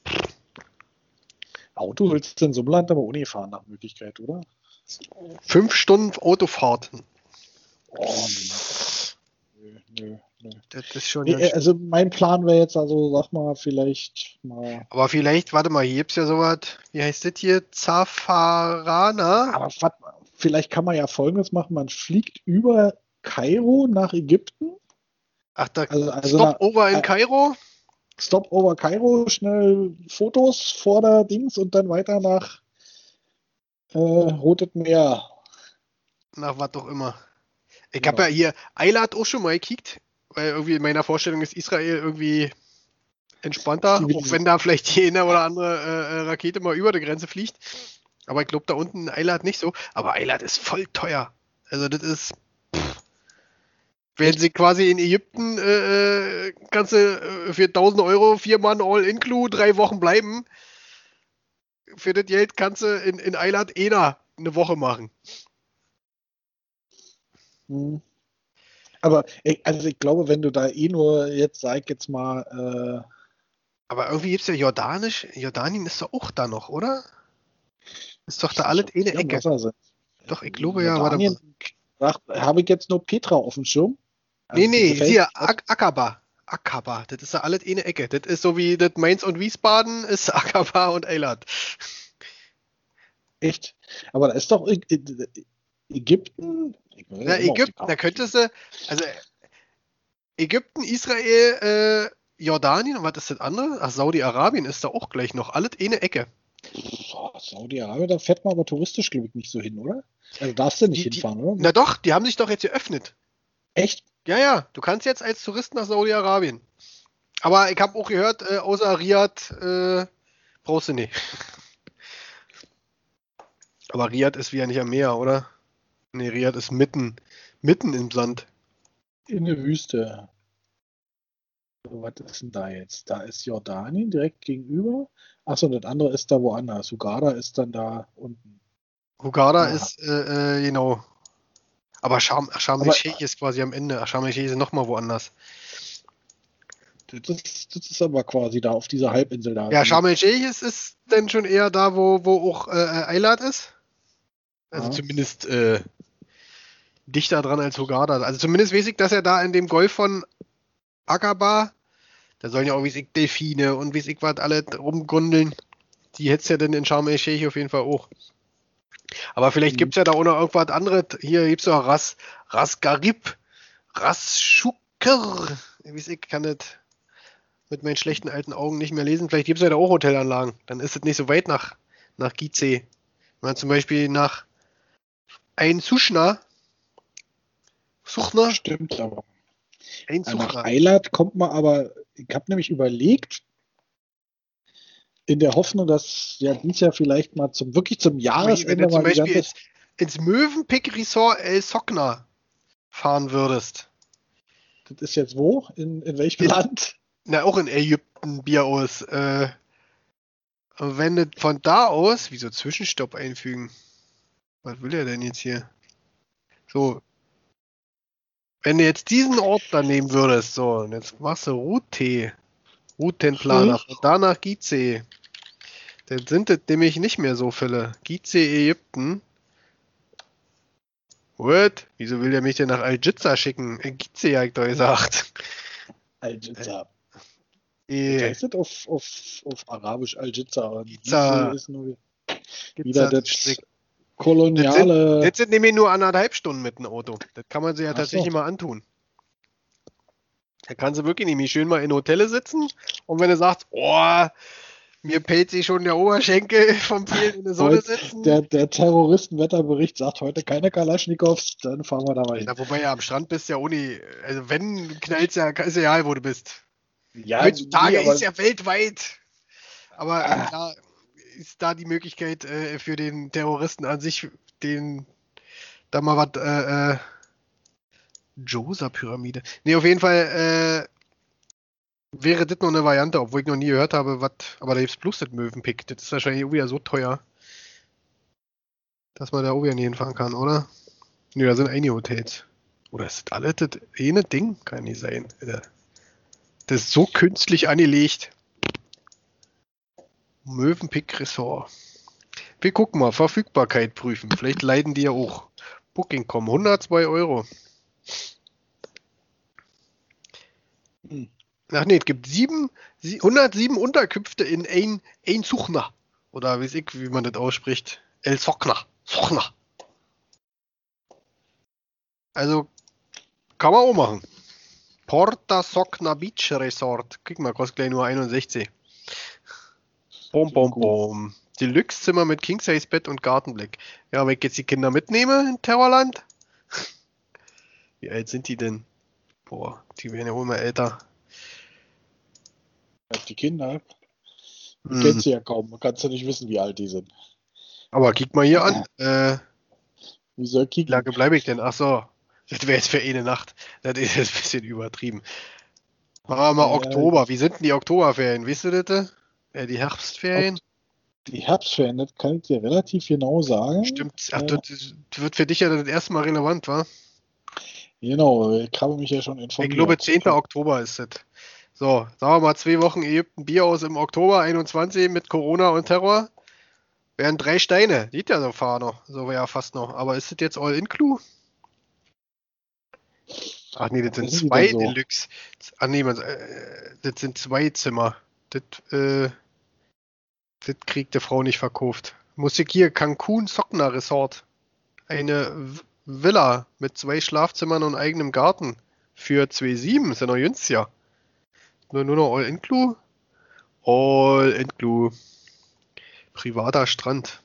Auto willst du in so einem Land aber ohne fahren nach Möglichkeit, oder? Fünf Stunden Autofahrten. Oh, nö, nö, nö. Das ist schon Nee, ganz schön. also mein Plan wäre jetzt, also sag mal, vielleicht mal. Aber vielleicht, warte mal, hier gibt's ja sowas. Wie heißt das hier? Zafarana? Aber wat, vielleicht kann man ja Folgendes machen: Man fliegt über Kairo nach Ägypten. Ach, da Also, also Stopover in äh, Kairo? Stopover Kairo, schnell Fotos vor der Dings und dann weiter nach äh, Rotes Meer. Nach was auch immer. Ich Genau. habe ja hier Eilat auch schon mal gekickt, weil irgendwie in meiner Vorstellung ist Israel irgendwie entspannter, Zivilis- auch wenn da vielleicht die eine oder andere äh, Rakete mal über die Grenze fliegt. Aber ich glaube, da unten in Eilat nicht so. Aber Eilat ist voll teuer. Also das ist, wenn sie quasi in Ägypten äh, äh, kannst du äh, für tausend Euro, vier Mann All-Inclu, drei Wochen bleiben. Für das Geld kannst du in, in Eilat einer eine Woche machen. Hm. Aber ich, also ich glaube, wenn du da eh nur jetzt, sag jetzt mal, äh, Aber irgendwie gibt es ja Jordanisch. Jordanien ist doch auch da noch, oder? Ist doch ich da weiß alles nicht, ob eine die am Ecke. Wasser sind. Doch, ich glaube ja, warte mal. Jordanien, habe ich jetzt nur Petra auf dem Schirm. Nee, Also diese nee, hier, Felsstadt. Ak Akaba. Akaba, das ist ja alles eine Ecke. Das ist so wie das Mainz und Wiesbaden ist Akaba und Eilat. Echt. Aber da ist doch Ä- Ä- Ägypten. Ich will Na, ja immer auf die Ägypten, da Karte schauen. könntest du, also Ägypten, Israel, äh, Jordanien und was ist das andere? Ach, Saudi-Arabien ist da auch gleich noch. Alles eine Ecke. Boah, Saudi-Arabien, da fährt man aber touristisch, glaube ich, nicht so hin, oder? Also darfst du nicht Die, die, hinfahren, oder? na doch, die haben sich doch jetzt geöffnet. Echt? Ja, ja, du kannst jetzt als Tourist nach Saudi-Arabien. Aber ich habe auch gehört, äh, außer Riyadh äh, brauchst du nicht. Aber Riyadh ist wieder nicht am Meer, oder? Nee, Riyadh ist mitten, mitten im Sand. In der Wüste. So, was ist denn da jetzt? Da ist Jordanien direkt gegenüber. Achso, das andere ist da woanders. Uganda ist dann da unten. Hurghada Aha. ist, äh, äh, genau. Aber Sharm, Sharm Aber el-Sheikh ist quasi am Ende. Sharm el-Sheikh ist nochmal woanders. das ist, das ist aber quasi da auf dieser Halbinsel da. Ja, Die, Sharm el-Sheikh ist, ist dann schon eher da, wo, wo auch äh, Eilat ist. Also ah, zumindest äh, dichter dran als Hurghada. Also zumindest weiß ich, dass er da in dem Golf von Aqaba, da sollen ja auch, wie ich, Delfine und wie ich was alle rumgrundeln. Die hättest ja dann in Sharm el-Sheikh auf jeden Fall auch. Aber vielleicht hm. gibt es ja da auch noch irgendwas anderes. Hier gibt es ja Ras, Ras Garib, Ras Shukr. Wie ich kann das mit meinen schlechten alten Augen nicht mehr lesen. Vielleicht gibt es ja da auch Hotelanlagen. Dann ist es nicht so weit nach, nach Gizeh. Wenn man zum Beispiel nach Ein Sushna, Suchna, Stimmt aber. Ein Nach Suchna. Eilat kommt man aber, ich habe nämlich überlegt, in der Hoffnung, dass ja dies Jahr vielleicht mal zum wirklich zum Wenn Jahresende du zum mal die Beispiel ganze. ins, ins Mövenpick Resort El Sokna fahren würdest, Das ist jetzt wo? In, in welchem in, Land? na auch in Ägypten, Bier aus, äh, wenn du von da aus, wieso Zwischenstopp einfügen? Was will er denn jetzt hier? So, wenn du jetzt diesen Ort dann nehmen würdest, so, und jetzt machst du Route, Hm? Routenplaner, von da nach Gizeh, dann sind das nämlich nicht mehr so viele. Gizeh, Ägypten. What? Wieso will der mich denn nach Al-Jizza schicken? Äh, Gizeh, hab ich doch gesagt. Al-Jizza. Das Äh, heißt das auf, auf, auf Arabisch Al-Jizza. Und Gizeh Giza, ist nur wieder Giza das Distrikt. Das sind, koloniale. das sind nämlich nur anderthalb Stunden mit dem Auto. Das kann man sich ja Ach so. tatsächlich mal antun. Da kannst du wirklich nämlich schön mal in Hotelle sitzen und wenn du sagst, oh, mir pellt sich schon der Oberschenkel vom vielen in der Sonne Heute, sitzen. der, der Terroristenwetterbericht sagt heute keine Kalaschnikows, dann fahren wir da mal hin. Na, wobei ja am Strand bist ja ohne, also wenn knallt's ja, ist ja egal, wo du bist. Ja, nee, Heutzutage aber ist ja weltweit. Aber äh, ah, klar ist da die Möglichkeit äh, für den Terroristen an sich, den da mal was, äh, äh, Djoser-Pyramide. Nee, auf jeden Fall äh, wäre das noch eine Variante, obwohl ich noch nie gehört habe, was, aber da gibt's bloß das Möwenpick. Das ist wahrscheinlich auch wieder so teuer, dass man da auch wieder nie hinfahren kann, oder? Nee, da sind einige Hotels. Oder ist das alles das eine Ding? Kann nicht sein. Alter. Das ist so künstlich angelegt. Möwenpick Resort. Wir gucken mal, Verfügbarkeit prüfen. Vielleicht leiden die ja auch. Booking punkt com, hundertzwei Euro. hm, Ach nee, es gibt sieben, sie- hundertsieben Unterkünfte in Ein, Ein Suchna. Oder weiß ich, wie man das ausspricht. El Sokna. Sokna. Also, kann man auch machen. Porta Sokna Beach Resort. Guck mal, kostet gleich nur einundsechzig. Bom, klingt bom, gut. bom. Deluxe-Zimmer mit King-Size-Bett und Gartenblick. Ja, wenn ich jetzt die Kinder mitnehme in Terrorland. Wie alt sind die denn? Boah, die werden ja wohl mal älter. Die Kinder, die Hm. kennst du ja kaum. Man kannst ja nicht wissen, wie alt die sind. Aber kick mal hier an. Äh, Wie soll wie kicken? lange bleibe ich denn? Ach so, das wäre jetzt für eine Nacht. Das ist jetzt ein bisschen übertrieben. Machen wir mal Ja, Oktober. Wie sind denn die Oktoberferien? Wisst ihr das? Äh, die Herbstferien? die Herbstferien, das kann ich dir relativ genau sagen. Stimmt. Ach, Äh, das wird für dich ja das erste Mal relevant, wa? genau, ich habe mich ja schon Ich informiert. glaube, zehnter Oktober ist es. So, sagen wir mal zwei Wochen Ägypten Bier aus im Oktober einundzwanzig mit Corona und Terror. Wären drei Steine. Sieht ja so far noch. So wäre ja fast noch. Aber ist das jetzt All-In-Clue? Ach nee, das Was sind ist denn die zwei denn so? Deluxe. Ach nee, man, äh, das sind zwei Zimmer. Das, äh, das kriegt die Frau nicht verkauft. Musik hier, Cancun Sockner Resort. Eine V- Villa mit zwei Schlafzimmern und eigenem Garten. Für zwei Komma sieben, ist ja noch günstiger. Nur, nur noch All-In-Clue? All-In-Clue. Privater Strand.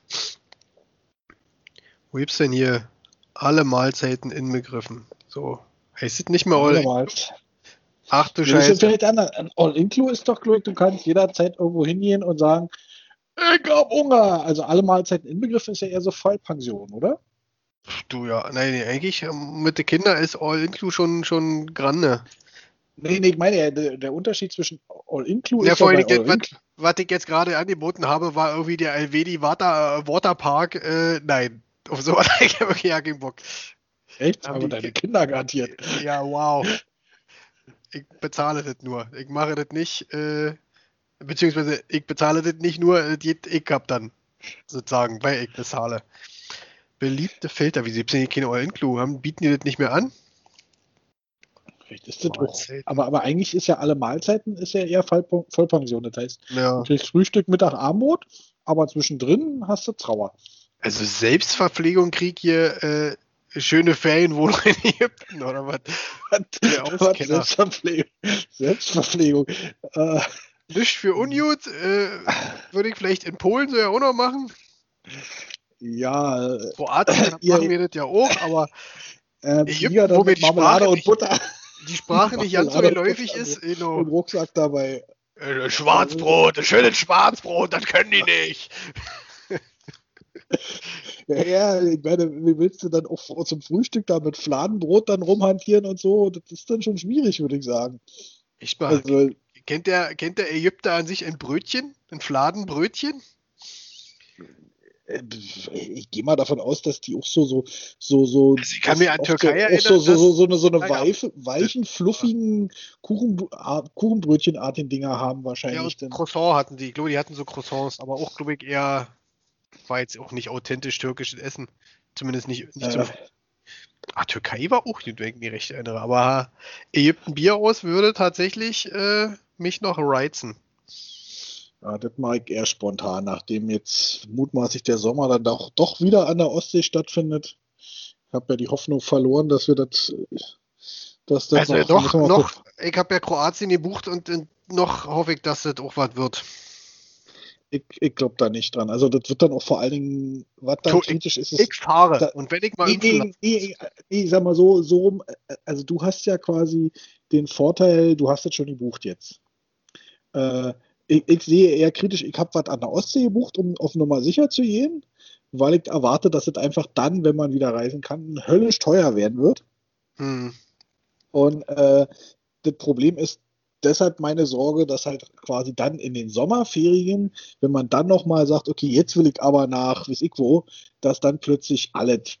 Wo gibt's denn hier alle Mahlzeiten inbegriffen? So. Heißt es nicht mehr Alle All-In? mal. Ach du Nee, das ist Scheiße. vielleicht anders. Ein All-Include ist doch, glaube ich, du kannst jederzeit irgendwo hingehen und sagen, ich hab Hunger. Also alle Mahlzeiten inbegriffen ist ja eher so Vollpension, oder? Du ja, nein, nee, eigentlich ähm, mit den Kindern ist All-Include schon, schon grande. Nee, nee, ich meine ja, der, der Unterschied zwischen All-Include Ja, ist ja vor allem, bei das, was, All-Include. was ich jetzt gerade angeboten habe, war irgendwie der Alvedi Water, Waterpark. Äh, nein, auf so hatte ich wirklich ja keinen Bock. Echt? Haben Aber die, deine Ki- Kinder garantiert. ja, wow. Ich bezahle das nur. Ich mache das nicht, äh, beziehungsweise ich bezahle das nicht nur, äh, die- ich hab dann sozusagen, weil ich bezahle. Beliebte Filter, wie sie sind die keine All-Include haben, bieten die das nicht mehr an? Vielleicht ist das auch. Mahlzeiten. Aber, aber eigentlich ist ja alle Mahlzeiten ist ja eher Vollpon- Vollpension. Das heißt, du Ja. kriegst Frühstück, Mittag, Abendbrot, aber zwischendrin hast du Trauer. Also Selbstverpflegung krieg hier äh, schöne Ferienwohnung in Ägypten oder was? Der Was Auskenner. Selbstverpflegung. Selbstverpflegung. Äh, Nicht für ungut, äh, würde ich vielleicht in Polen so ja auch noch machen. ja, äh, Kroatien machen ihr wir das ja auch, aber äh, Flieger Ägypten, dann wo mir mit die Sprache Marmelade und nicht, Butter. die Sprache nicht ganz so Marmelade und geläufig Butter ist, im, genau. im Rucksack dabei. Äh, Schwarzbrot, schönes Schwarzbrot, das können die nicht. Ja, ja, ich meine, wie willst du dann auch zum Frühstück da mit Fladenbrot dann rumhantieren und so? Das ist dann schon schwierig, würde ich sagen. Echt mal, Also, kennt der, kennt der Ägypter an sich ein Brötchen? Ein Fladenbrötchen? äh, ich gehe mal davon aus, dass die auch so, so, so, so, Also ich kann das mir an oft Türkei so, auch erinnern, so, so, so, dass so eine, so eine da gab weife, weichen, fluffigen Kuchen, Art- Kuchenbrötchenartigen Dinger haben ja, wahrscheinlich und dann. Croissant hatten die. Ich glaube, die hatten so Croissants, aber auch, glaube ich, eher, war jetzt auch nicht authentisch türkisches Essen. Zumindest nicht, nicht zum. Äh, Ah, Türkei war auch gut, wenn ich mich recht erinnere. Aber Ägypten Bier aus würde tatsächlich äh, mich noch reizen. ja, das mache ich eher spontan, nachdem jetzt mutmaßlich der Sommer dann doch, doch wieder an der Ostsee stattfindet. Ich habe ja die Hoffnung verloren, dass wir das, dass das Also noch, noch, müssen wir mal noch, gucken. ich habe ja Kroatien gebucht und äh, noch hoffe ich, dass das auch was wird. Ich, ich glaube da nicht dran. Also das wird dann auch vor allen Dingen, was dann So, ich, kritisch ist, ich ist, fahre da, und wenn ich mal nee, impfen lasse. nee, nee, nee, ich sag mal so, so rum, äh, also du hast ja quasi den Vorteil, du hast das schon gebucht jetzt. Äh, ich, ich sehe eher kritisch, ich habe was an der Ostsee gebucht, um auf Nummer sicher zu gehen, weil ich erwarte, dass es einfach dann, wenn man wieder reisen kann, höllisch teuer werden wird. Hm. Und äh, das Problem ist deshalb meine Sorge, dass halt quasi dann in den Sommerferien, wenn man dann nochmal sagt, okay, jetzt will ich aber nach, weiß ich wo, dass dann plötzlich alles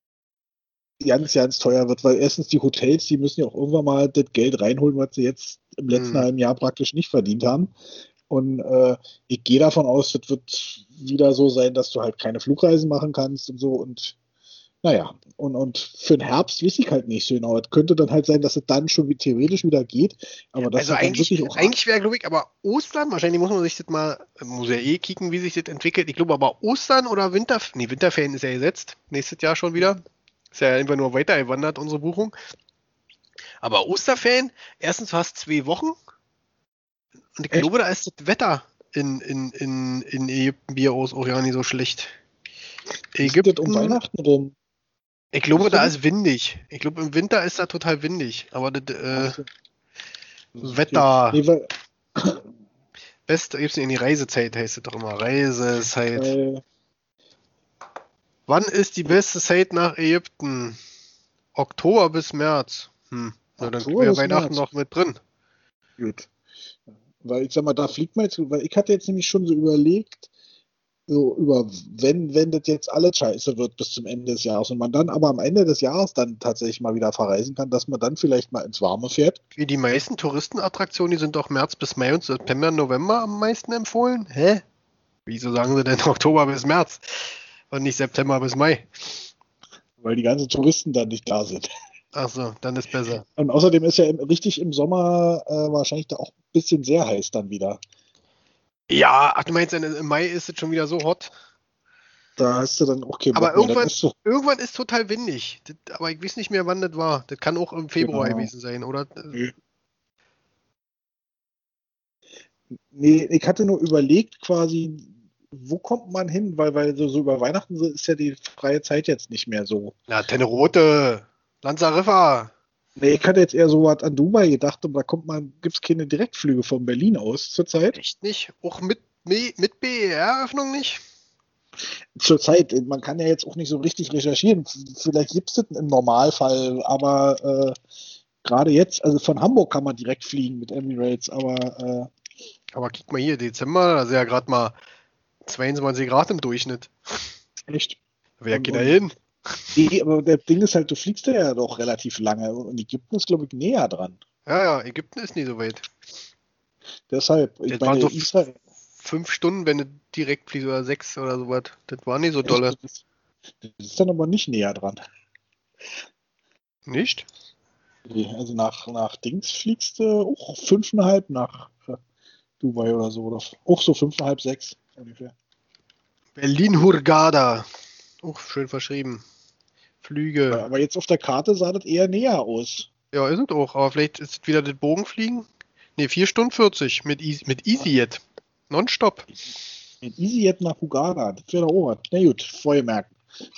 ganz, ganz teuer wird, weil erstens die Hotels, die müssen ja auch irgendwann mal das Geld reinholen, was sie jetzt im letzten Hm. halben Jahr praktisch nicht verdient haben. Und äh, ich gehe davon aus, das wird wieder so sein, dass du halt keine Flugreisen machen kannst und so. Und naja, und, und für den Herbst weiß ich halt nicht so genau. Es könnte dann halt sein, dass es dann schon wie theoretisch wieder geht, aber dass Also es dann eigentlich, wirklich auch. eigentlich wäre, glaube ich, aber Ostern, wahrscheinlich muss man sich das mal, muss ja eh kicken, wie sich das entwickelt. Ich glaube aber Ostern oder Winter, nee, Winterferien ist ja gesetzt, nächstes Jahr schon wieder. Ist ja einfach nur weitergewandert, unsere Buchung. Aber Osterferien, erstens fast zwei Wochen und ich Echt? glaube, da ist das Wetter in, in, in, in Ägypten, Bieraus auch ja nicht so schlecht. Wie sieht das um Ägypten, Weihnachten rum? ich glaube, Weißt du da das? ist windig. Ich glaube, im Winter ist da total windig. Aber das Ach äh, so. Okay. Wetter, Nee, weil, best, gibt's in die Reisezeit, heißt es doch immer. Reisezeit. weil Wann ist die beste Zeit nach Ägypten? Oktober bis März. Hm. Na, dann Oktober wäre bis Weihnachten März. noch mit drin. Gut. Weil ich sag mal, da fliegt man jetzt, weil ich hatte jetzt nämlich schon so überlegt, so über, wenn, wenn das jetzt alles scheiße wird bis zum Ende des Jahres und man dann aber am Ende des Jahres dann tatsächlich mal wieder verreisen kann, dass man dann vielleicht mal ins Warme fährt. Wie die meisten Touristenattraktionen, die sind doch März bis Mai und September, November am meisten empfohlen. Hä? Wieso sagen sie denn Oktober bis März und nicht September bis Mai? Weil die ganzen Touristen dann nicht da sind. Achso, dann ist besser. Und außerdem ist ja im, richtig im Sommer äh, wahrscheinlich da auch ein bisschen sehr heiß dann wieder. Ja, ach, du meinst, im Mai ist es schon wieder so hot? Da hast du dann auch keinen Aber Bock mehr. Dann irgendwann, ist so, irgendwann ist total windig. Das, aber ich weiß nicht mehr, wann das war. Das kann auch im Februar genau. gewesen sein, oder? Nee. Nee, ich hatte nur überlegt quasi, wo kommt man hin? Weil, weil so, so über Weihnachten so ist ja die freie Zeit jetzt nicht mehr so. Na, Teneriffa, Lanzarote. Nee, ich hatte jetzt eher so was an Dubai gedacht, aber da kommt man, gibt es keine Direktflüge von Berlin aus zurzeit. Echt nicht? Auch mit, mit B E R-Öffnung nicht? Zurzeit, man kann ja jetzt auch nicht so richtig recherchieren. Vielleicht gibt es das im Normalfall, aber äh, gerade jetzt, also von Hamburg kann man direkt fliegen mit Emirates, aber äh, Aber guck mal hier, Dezember, da sind ja gerade mal zweiundzwanzig Grad im Durchschnitt. echt. Wer Und- geht da und- hin? Nee, aber der Ding ist halt, du fliegst da ja doch relativ lange und Ägypten ist, glaube ich, näher dran. Ja, ja, Ägypten ist nie so weit. Deshalb, ich Das waren meine, so Israel, fünf Stunden, wenn du direkt fliegst, oder sechs oder sowas. Das war nicht so dolle. das ist, das ist dann aber nicht näher dran. Nicht? Nee, also nach, nach Dings fliegst du auch fünfeinhalb nach äh, Dubai oder so. Oder auch so fünfeinhalb, sechs ungefähr. Berlin-Hurghada. Auch schön verschrieben. Ja, Flüge. aber jetzt auf der Karte sah das eher näher aus. Ja, ist es auch. Aber vielleicht ist es wieder das Bogenfliegen. Ne, vier Stunden vierzig mit, Easy, mit EasyJet. Nonstop. In EasyJet nach Hurghada, das wäre doch auch was. Na gut, vorher merken.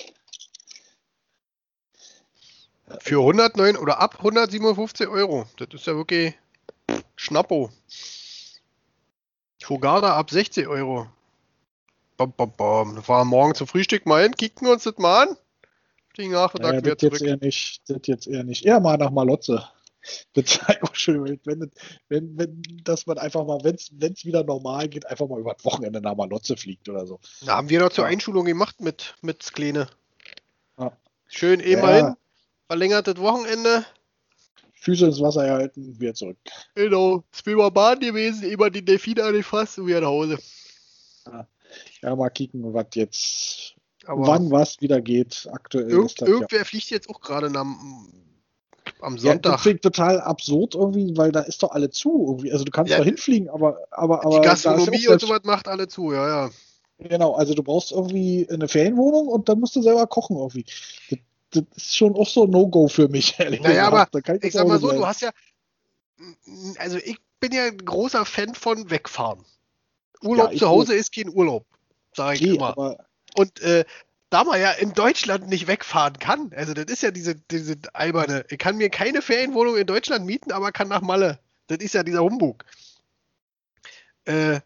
Für hundertneun oder ab hundertsiebenundfünfzig Euro. Das ist ja wirklich Schnappo. Hurghada ab sechzig Euro. Bam, bam, bam. Wir fahren morgen zum Frühstück mal hin, kicken uns das mal an. Fliegen Nachmittag Naja, wieder das jetzt zurück. eher nicht. Das jetzt eher nicht. Eher mal nach Malotze. Das wäre auch schön, wenn, wenn, wenn, dass man einfach mal, wenn es wieder normal geht, einfach mal über das Wochenende nach Malotze fliegt oder so. Da haben wir noch zur Ja. Einschulung gemacht mit, mit Skleene. Ja. Schön eben Ja. hin. Verlängertes Wochenende. Füße ins Wasser halten, wieder zurück. Genau. Bahn gewesen, immer die Delfine angefasst und wieder nach Hause. Ja, mal kicken, was jetzt, Aber wann was wieder geht. Aktuell irgend, ist das ja. irgendwer fliegt jetzt auch gerade am, am Ja, das Sonntag. finde ich total absurd irgendwie, weil da ist doch alle zu irgendwie. Also du kannst Ja, doch hinfliegen, aber, aber, aber die da ist ja Gastronomie auch und selbst- sowas macht alle zu, ja, ja. Genau, also du brauchst irgendwie eine Ferienwohnung und dann musst du selber kochen irgendwie. Das, das ist schon auch so ein No-Go für mich, ehrlich Naja, gesagt. aber Da kann Ich zu sag mal Hause so, du bleiben. hast ja, also ich bin ja ein großer Fan von Wegfahren. Urlaub Ja, ich zu Hause auch. ist kein Urlaub, sage ich Nee, immer. aber Und äh, da man ja in Deutschland nicht wegfahren kann, also das ist ja diese, diese alberne, ich kann mir keine Ferienwohnung in Deutschland mieten, aber kann nach Malle. Das ist ja dieser Humbug. Äh,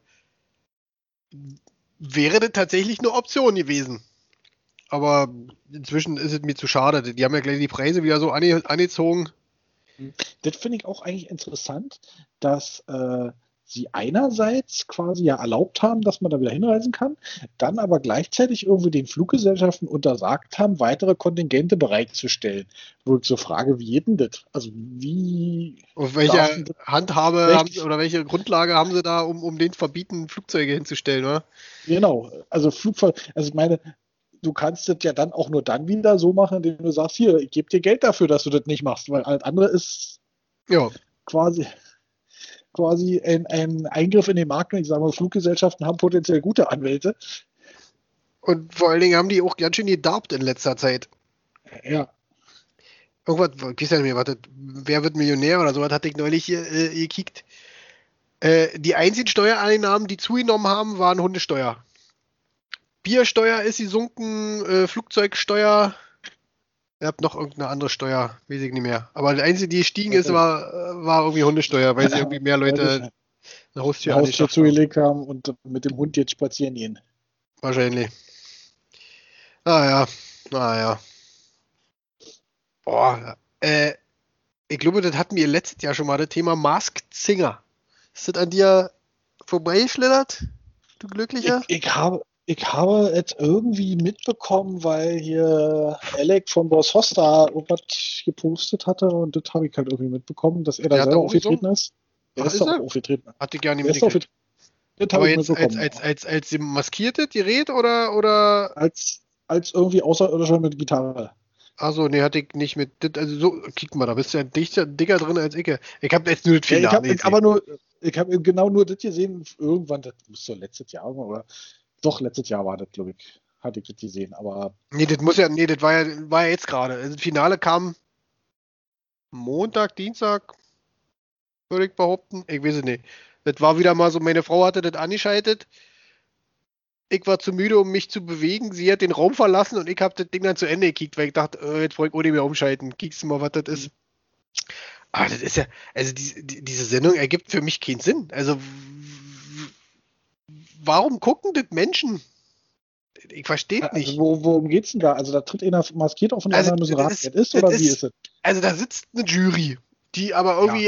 wäre das tatsächlich eine Option gewesen. Aber inzwischen ist es mir zu schade. Die haben ja gleich die Preise wieder so ange angezogen. das finde ich auch eigentlich interessant, dass äh, sie einerseits quasi ja erlaubt haben, dass man da wieder hinreisen kann, dann aber gleichzeitig irgendwie den Fluggesellschaften untersagt haben, weitere Kontingente bereitzustellen. Wo ich so frage, wie geht denn das? Also wie Auf darf welche denn das Handhabe haben, rechtlich- oder welche Grundlage haben sie da, um, um den verbieten, Flugzeuge hinzustellen, oder? Genau, also Flugver also ich meine, du kannst das ja dann auch nur dann wieder so machen, indem du sagst, hier, ich gebe dir Geld dafür, dass du das nicht machst, weil alles andere ist Ja. quasi, quasi ein, ein Eingriff in den Markt. Und ich sage mal, Fluggesellschaften haben potenziell gute Anwälte. Und vor allen Dingen haben die auch ganz schön gedarbt in letzter Zeit. Ja, Irgendwas, ich weiß ja nicht mehr, was das, wer wird Millionär oder sowas, hatte ich neulich hier äh, gekickt. Äh, die einzigen Steuereinnahmen, die zugenommen haben, waren Hundesteuer. Biersteuer ist gesunken, äh, Flugzeugsteuer. Ihr habt noch irgendeine andere Steuer, weiß ich nicht mehr. Aber die einzige, die gestiegen ist, war, äh, war irgendwie Hundesteuer, weil sie irgendwie mehr weil Leute sie eine ein Haustür Haustür angeschafft haben. zugelegt haben und mit dem Hund jetzt spazieren gehen. Wahrscheinlich. Naja, naja. Boah, äh, ich glaube, das hatten wir letztes Jahr schon mal, das Thema Masked Singer. Ist das an dir vorbeigeschlittert, du Ich, Glücklicher? ich habe, ich habe jetzt irgendwie mitbekommen, weil hier Alec von Boss Hosta irgendwas gepostet hatte und das habe ich halt irgendwie mitbekommen, dass er Der da hat da selber auch gesungen? aufgetreten ist. Der Ach, ist ist doch er? aufgetreten. Hatte ich gar nicht Der ist doch mitgekriegt. aufgetreten. Das habe Aber ich jetzt als, mitbekommen. als, als, als sie maskierte Gerät oder, oder? Als, als irgendwie Außerirdischer mit Gitarre. Achso, nee, hatte ich nicht mit. Das- Also so, kick mal, da bist du ja dichter, dicker drin als ich. Ich habe jetzt nur das Ja, ich Finale habe gesehen. aber nur, ich habe genau nur das gesehen, irgendwann, das muss so letztes Jahr oder doch letztes Jahr war das, glaube ich, hatte ich das gesehen. Aber Nee, das muss ja, nee, das war ja, war ja jetzt gerade. Also das Finale kam Montag, Dienstag, würde ich behaupten. Ich weiß es nicht. Das war wieder mal so, meine Frau hatte das angeschaltet. Ich war zu müde, um mich zu bewegen. Sie hat den Raum verlassen und ich habe das Ding dann zu Ende gekickt, weil ich dachte, äh, jetzt brauche ich ohne mehr umschalten. Kickst du mal, was das ist. Aber das ist ja, also die, die, diese Sendung ergibt für mich keinen Sinn. Also w- warum gucken das Menschen? Ich verstehe es also nicht. wo, worum geht's denn da? Also da tritt einer maskiert auf und die Also anderen müssen das raten, ist, wer es ist das oder wie ist, ist es? also da sitzt eine Jury, die aber Ja. irgendwie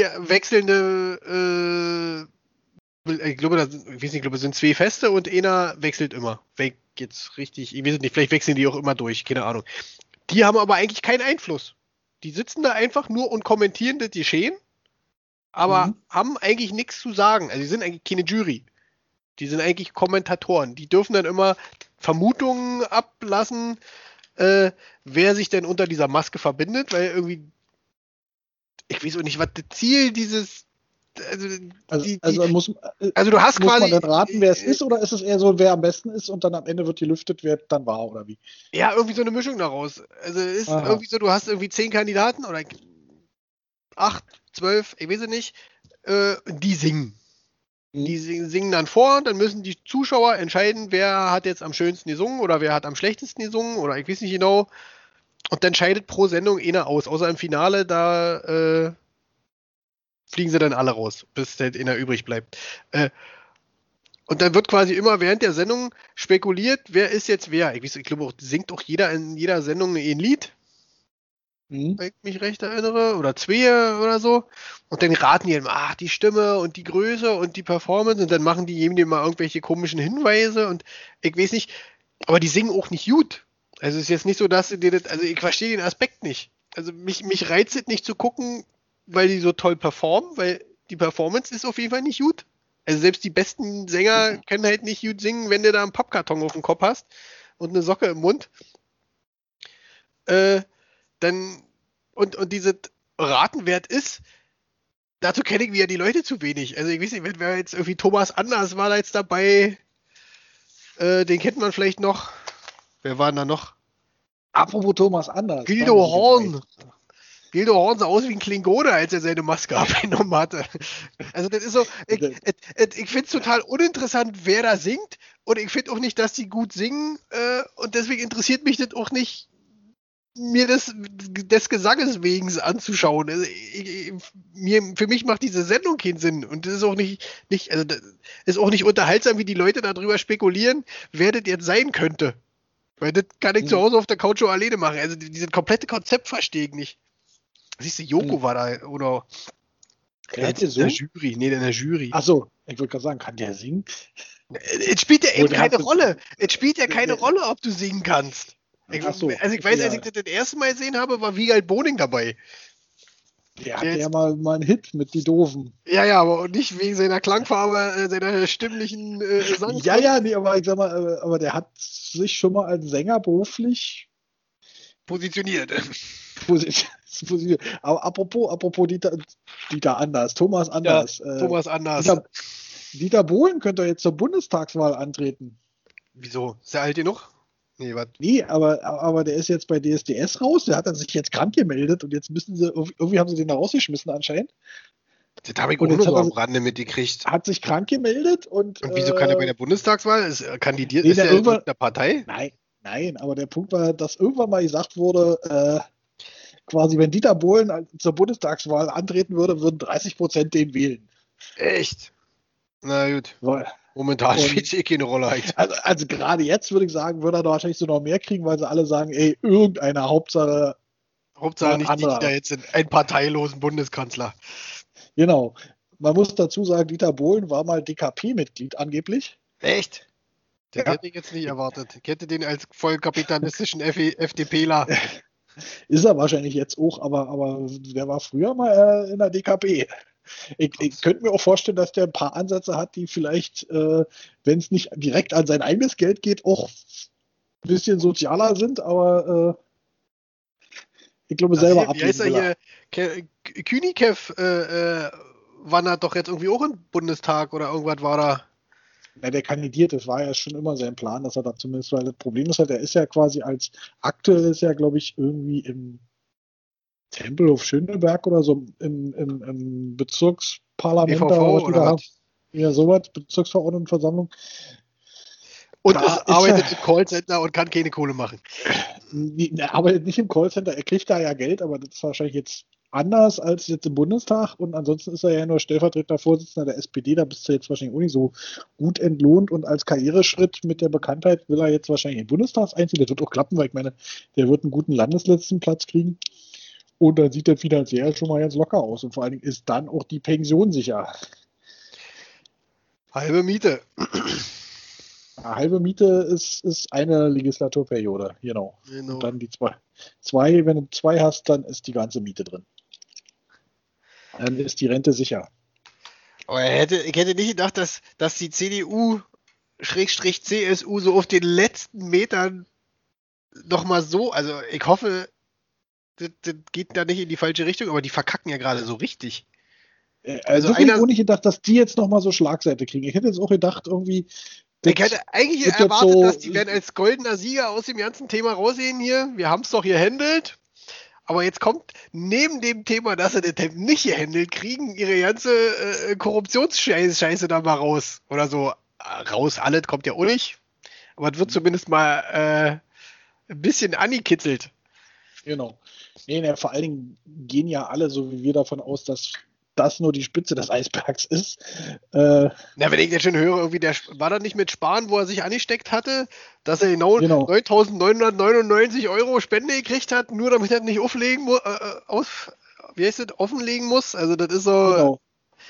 wechselnde, äh, ich glaube, das, ich weiß nicht, ich glaube, es sind zwei Feste und einer wechselt immer. Weg jetzt richtig, ich weiß nicht, vielleicht wechseln die auch immer durch, keine Ahnung. Die haben aber eigentlich keinen Einfluss. Die sitzen da einfach nur und kommentieren das Geschehen, aber Mhm. haben eigentlich nichts zu sagen. Also die sind eigentlich keine Jury. Die sind eigentlich Kommentatoren. Die dürfen dann immer Vermutungen ablassen, äh, wer sich denn unter dieser Maske verbindet, weil irgendwie, ich weiß auch nicht, was das Ziel dieses, also Also, die, die, also muss, äh, also du hast muss man quasi, dann raten, wer es äh, ist, oder ist es eher so, wer am besten ist und dann am Ende wird gelüftet, wer dann war oder wie? ja, irgendwie so eine Mischung daraus. Also es ist Aha. irgendwie so, du hast irgendwie zehn Kandidaten oder acht, zwölf, ich weiß es nicht, äh, die singen. Mhm. Die singen dann vor, dann müssen die Zuschauer entscheiden, wer hat jetzt am schönsten gesungen oder wer hat am schlechtesten gesungen oder ich weiß nicht genau. Und dann scheidet pro Sendung einer aus. Außer im Finale, da äh, fliegen sie dann alle raus, bis halt einer übrig bleibt. Äh, und dann wird quasi immer während der Sendung spekuliert, wer ist jetzt wer. Ich, weiß, ich glaube, auch, singt auch jeder in jeder Sendung ein Lied, Mhm. wenn ich mich recht erinnere, oder zwei oder so. Und dann raten die immer, ach, die Stimme und die Größe und die Performance und dann machen die jedem mal irgendwelche komischen Hinweise und ich weiß nicht, aber die singen auch nicht gut. Also es ist jetzt nicht so, dass sie dir das, also ich verstehe den Aspekt nicht. Also mich, mich reizt es nicht zu gucken, weil die so toll performen, weil die Performance ist auf jeden Fall nicht gut. Also selbst die besten Sänger können halt nicht gut singen, wenn du da einen Pappkarton auf dem Kopf hast und eine Socke im Mund. Äh, dann und, und diese Ratenwert ist, dazu kenne ich wieder die Leute zu wenig. Also ich weiß nicht, wer jetzt irgendwie Thomas Anders war da jetzt dabei, äh, den kennt man vielleicht noch. Wer war denn da noch? Apropos Thomas Anders, da Gildo muss ich jetzt mal. Horn. Gildo Horn sah aus wie ein Klingone, als er seine Maske abgenommen hatte. Also das ist so, ich, ich, ich finde es total uninteressant, wer da singt und ich finde auch nicht, dass die gut singen äh, und deswegen interessiert mich das auch nicht, mir das des Gesanges wegen anzuschauen. Also ich, ich, mir, für mich macht diese Sendung keinen Sinn und das ist auch nicht, nicht also das ist auch nicht unterhaltsam, wie die Leute darüber spekulieren, wer das jetzt sein könnte. Weil das kann ich zu Mhm. Hause auf der Couch schon alleine machen. Also dieses komplette Konzept verstehe ich nicht. Siehst du, Joko Mhm. war da, oder Wer hat jetzt in der gesungen? Jury, nee, in der Jury. Achso, ich wollte gerade sagen, kann der singen? Es spielt ja Wohl, eben der hat. keine Rolle. Es spielt ja Der, keine der, Rolle, ob du singen kannst. Ich, achso, also ich okay, weiß, als ich ja. das das erste Mal gesehen habe, war Wiegald Boning dabei. Der Der hatte ja jetzt, mal, mal einen Hit mit Die Doofen. ja, ja, aber nicht wegen seiner Klangfarbe, äh, seiner stimmlichen äh, Ja, Sangkunst ja, nee, aber ich sag mal, äh, aber der hat sich schon mal als Sänger beruflich positioniert. positioniert. Aber apropos, apropos Dieter, Dieter Anders, Thomas Ja, Anders, äh, Thomas Anders. Dieter, Dieter Bohlen könnte jetzt zur Bundestagswahl antreten. Wieso? Ist der alt genug? Nee, was? Nee, aber, aber der ist jetzt bei D S D S raus, der hat dann sich jetzt krank gemeldet und jetzt müssen sie, irgendwie haben sie den da rausgeschmissen anscheinend. Das habe ich Und auch jetzt nur hat so er am Rande mitgekriegt. hat sich krank gemeldet und Und wieso kann er bei äh, der Bundestagswahl? Ist, er kandidiert, nee, ist der er in irgendwann, irgendeiner Partei? nein, nein, aber der Punkt war, dass irgendwann mal gesagt wurde, äh, quasi, wenn Dieter Bohlen zur Bundestagswahl antreten würde, würden dreißig Prozent den wählen. Echt? Na gut. Weil, Momentan spielt es eh keine Rolle. Also, also gerade jetzt würde ich sagen, würde er da wahrscheinlich so noch mehr kriegen, weil sie alle sagen, ey, irgendeine Hauptsache. Hauptsache nicht die, die da jetzt sind, einen parteilosen Bundeskanzler. Genau. Man muss dazu sagen, Dieter Bohlen war mal D K P-Mitglied angeblich. Echt? Das Ja. hätte ich jetzt nicht erwartet. Ich hätte den als vollkapitalistischen FDPler. Ist er wahrscheinlich jetzt auch, aber, aber der war früher mal äh, in der D K P. Ich, ich könnte mir auch vorstellen, dass der ein paar Ansätze hat, die vielleicht, äh, wenn es nicht direkt an sein eigenes Geld geht, auch ein bisschen sozialer sind, aber äh, ich glaube Das selber hier, wie heißt er ablehnen will hier? Ke- Kühnikev äh, äh, wandert doch jetzt irgendwie auch im Bundestag oder irgendwas war da. Ja, der kandidiert, das war ja schon immer sein Plan, dass er da zumindest, weil das Problem ist halt, er ist ja quasi als, aktuell ist ja, glaube ich, irgendwie im Tempelhof Schöneberg oder so im, im, im Bezirksparlament, B V V da, was die oder da was? haben. Ja, sowas, Bezirksverordnetenversammlung. Und Da es ist arbeitet er- im Callcenter und kann keine Kohle machen. Er arbeitet nicht im Callcenter, er kriegt da ja Geld, aber das ist wahrscheinlich jetzt anders als jetzt im Bundestag und ansonsten ist er ja nur stellvertretender Vorsitzender der S P D, da bist du jetzt wahrscheinlich auch nicht so gut entlohnt und als Karriereschritt mit der Bekanntheit will er jetzt wahrscheinlich in den Bundestag einziehen, das wird auch klappen, weil ich meine, der wird einen guten Landeslistenplatz kriegen und dann sieht der finanziell schon mal ganz locker aus und vor allen Dingen ist dann auch die Pension sicher. Halbe Miete. Eine halbe Miete ist, ist eine Legislaturperiode, genau. Genau. Und dann die zwei. Zwei, wenn du zwei hast, dann ist die ganze Miete drin. Dann ist die Rente sicher. Aber er hätte, ich hätte nicht gedacht, dass, dass die C D U Schrägstrich C S U so auf den letzten Metern noch mal so, also ich hoffe, das, das geht da nicht in die falsche Richtung, aber die verkacken ja gerade so richtig. Äh, Also Also hätte ich einer, auch nicht gedacht, dass die jetzt nochmal so Schlagseite kriegen. Ich hätte jetzt auch gedacht, irgendwie. das ich hätte eigentlich wird jetzt erwartet, so- dass die werden als goldener Sieger aus dem ganzen Thema raussehen hier. Wir haben es doch gehandelt. Aber jetzt kommt neben dem Thema, dass sie das halt nicht gehandelt kriegen, ihre ganze äh, Korruptionsscheiße da mal raus. Oder so. Äh, Raus, alles kommt ja auch nicht. Aber es wird zumindest mal äh, ein bisschen angekitzelt. Genau. Nee, nee, vor allen Dingen gehen ja alle, so wie wir, davon aus, dass das nur die Spitze des Eisbergs ist. Äh, Na, wenn ich jetzt schon höre, irgendwie der war das nicht mit Spahn, wo er sich angesteckt hatte, dass er genau, Genau. neuntausendneunhundertneunundneunzig Euro Spende gekriegt hat, nur damit er nicht auflegen muss, äh, auf, wie heißt das, offenlegen muss. Also das ist so genau.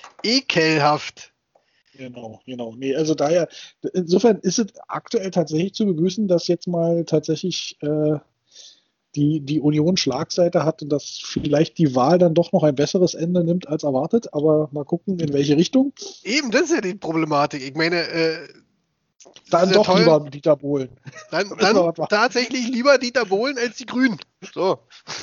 ekelhaft. Genau, genau. Nee, also daher, insofern ist es aktuell tatsächlich zu begrüßen, dass jetzt mal tatsächlich äh, die, die Union Schlagseite hat und dass vielleicht die Wahl dann doch noch ein besseres Ende nimmt als erwartet, aber mal gucken, in welche Richtung. Eben, das ist ja die Problematik. Ich meine, äh, Dann ist ja doch toll. lieber Dieter Bohlen. Dann, Müssen wir dann was machen. tatsächlich lieber Dieter Bohlen als die Grünen. So.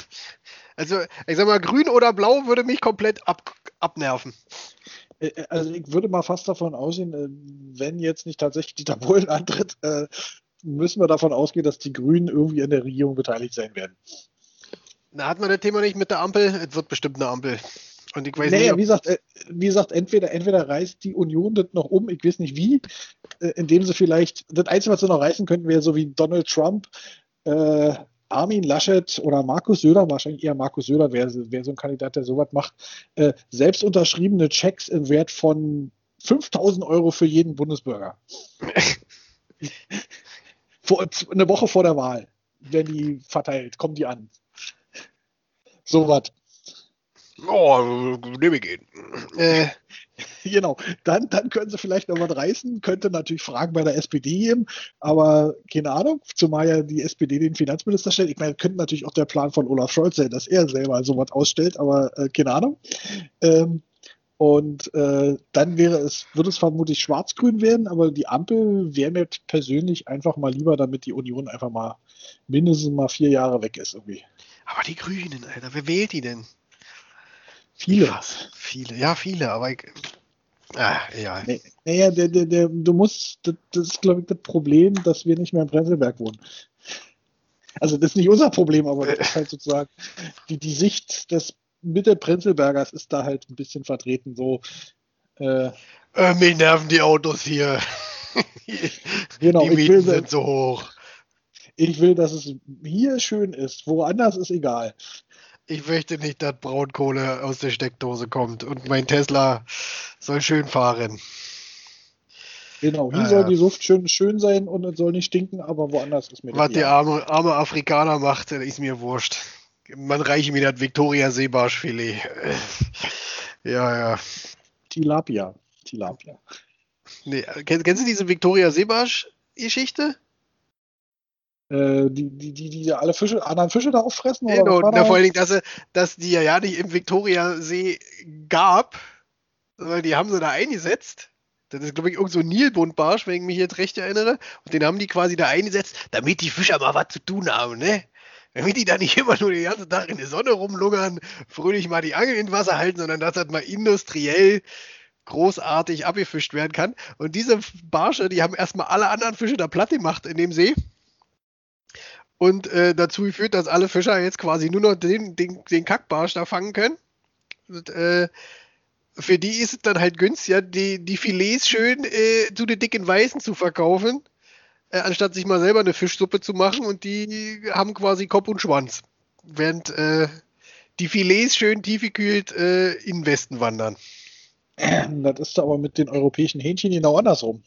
Also, ich sag mal, grün oder blau würde mich komplett ab, abnerven. Äh, Also ich würde mal fast davon ausgehen, äh, wenn jetzt nicht tatsächlich Dieter Bohlen antritt, äh, müssen wir davon ausgehen, dass die Grünen irgendwie in der Regierung beteiligt sein werden. Da hat man das Thema nicht mit der Ampel. Es wird bestimmt eine Ampel. Und ich weiß Naja, nicht, ob wie gesagt, äh, wie gesagt, entweder, entweder reißt die Union das noch um, ich weiß nicht wie, äh, indem sie vielleicht, das Einzige, was sie noch reißen könnten, wäre so wie Donald Trump, äh, Armin Laschet oder Markus Söder, wahrscheinlich eher Markus Söder wäre wär so ein Kandidat, der sowas macht, äh, selbst unterschriebene Checks im Wert von fünftausend Euro für jeden Bundesbürger. vor, eine Woche vor der Wahl werden die verteilt, kommen die an. Sowas. oh, nehme ich ihn. Äh, Genau, dann, dann können sie vielleicht noch was reißen, könnte natürlich Fragen bei der S P D geben, aber keine Ahnung, zumal ja die S P D den Finanzminister stellt. Ich meine, könnte natürlich auch der Plan von Olaf Scholz sein, dass er selber sowas ausstellt, aber äh, keine Ahnung. Ähm, und äh, dann wäre es, würde es vermutlich schwarz-grün werden, aber die Ampel wäre mir persönlich einfach mal lieber, damit die Union einfach mal mindestens mal vier Jahre weg ist irgendwie. aber die Grünen, Alter, wer wählt die denn? Viele. Krass. Viele, ja, viele, aber ich. Ah, ja. Nee, Naja, der, der, der, du musst, das, das ist, glaube ich, das Problem, dass wir nicht mehr in Prenzlberg wohnen. Also das ist nicht unser Problem, aber das ist halt sozusagen die, die Sicht des Mitte-Prenzlbergers ist da halt ein bisschen vertreten. So, äh, Äh, mich nerven die Autos hier. Genau, die ich Mieten will- sind so hoch. ich will, dass es hier schön ist, woanders ist egal. Ich möchte nicht, dass Braunkohle aus der Steckdose kommt und mein Tesla soll schön fahren. Genau, hier Ah, soll ja. die Suft schön, schön sein und es soll nicht stinken, aber woanders ist mir das Was der egal. arme, arme Afrikaner macht, das ist mir wurscht. Man reiche mir das Victoria Seebarschfilet. Ja, ja. Tilapia. Tilapia. Nee, kenn, kennst du diese Victoria Seebarsch-Geschichte? Äh, die, die, die, die alle Fische, anderen Fische da auffressen oder was Genau, war na, da? vor allen Dingen, dass, sie- dass die ja, ja nicht im Viktoriasee gab, sondern die haben sie da eingesetzt. Das ist, glaube ich, irgend so ein Nilbuntbarsch, wenn ich mich jetzt recht erinnere. Und den haben die quasi da eingesetzt, damit die Fischer mal was zu tun haben, ne? Damit die da nicht immer nur den ganzen Tag in der Sonne rumlungern, fröhlich mal die Angel in Wasser halten, sondern dass das mal industriell großartig abgefischt werden kann. Und diese Barsche, die haben erstmal alle anderen Fische da platt gemacht in dem See. Und äh, dazu geführt, dass alle Fischer jetzt quasi nur noch den, den, den Kackbarsch da fangen können. Und, äh, für die ist es dann halt günstiger, die, die Filets schön äh, zu den dicken Weißen zu verkaufen, äh, anstatt sich mal selber eine Fischsuppe zu machen, und die haben quasi Kopf und Schwanz. Während äh, die Filets schön tiefgekühlt äh, in den Westen wandern. Das ist aber mit den europäischen Hähnchen genau andersrum.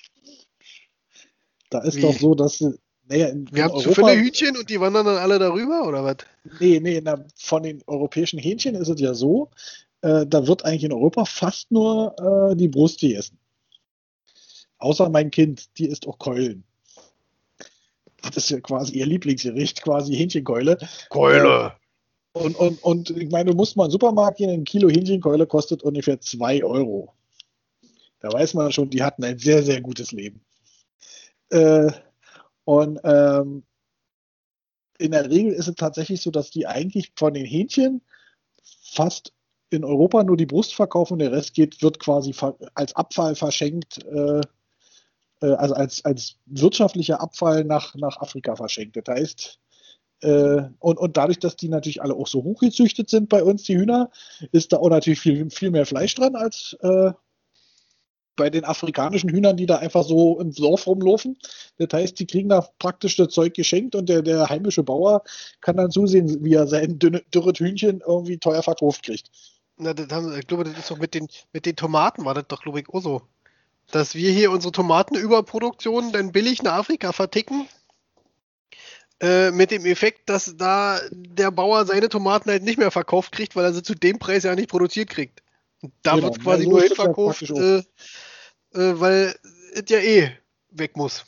Da ist doch Wie? so, dass, naja, in, Wir in haben zu viele Europa, Hütchen und die wandern dann alle darüber, oder was? nee, nee, na, von den europäischen Hähnchen ist es ja so, äh, da wird eigentlich in Europa fast nur äh, die Brust gegessen. Außer mein Kind, die isst auch Keulen. Das ist ja quasi ihr Lieblingsgericht, quasi Hähnchenkeule. Äh, Keule. und, und, und ich meine, du musst mal in den Supermarkt gehen, ein Kilo Hähnchenkeule kostet ungefähr zwei Euro. Da weiß man schon, die hatten ein sehr, sehr gutes Leben. Äh, und ähm, in der Regel ist es tatsächlich so, dass die eigentlich von den Hähnchen fast in Europa nur die Brust verkaufen und der Rest geht, wird quasi als Abfall verschenkt, äh, äh, also als, als wirtschaftlicher Abfall nach, nach Afrika verschenkt. Das heißt, äh, und, und dadurch, dass die natürlich alle auch so hochgezüchtet sind bei uns, die Hühner, ist da auch natürlich viel, viel mehr Fleisch dran als äh, bei den afrikanischen Hühnern, die da einfach so im Dorf rumlaufen. Das heißt, die kriegen da praktisch das Zeug geschenkt und der, der heimische Bauer kann dann zusehen, wie er sein dünne, dürres Hühnchen irgendwie teuer verkauft kriegt. Na, das haben, ich glaube, das ist doch mit den, mit den Tomaten, war das doch, glaube ich, auch so. Dass wir hier unsere Tomatenüberproduktion dann billig nach Afrika verticken, äh, mit dem Effekt, dass da der Bauer seine Tomaten halt nicht mehr verkauft kriegt, weil er sie zu dem Preis ja nicht produziert kriegt. Und da wird Genau, es ja, quasi so nur ist das ja praktisch hinverkauft, auch. äh, äh, weil es ja eh weg muss.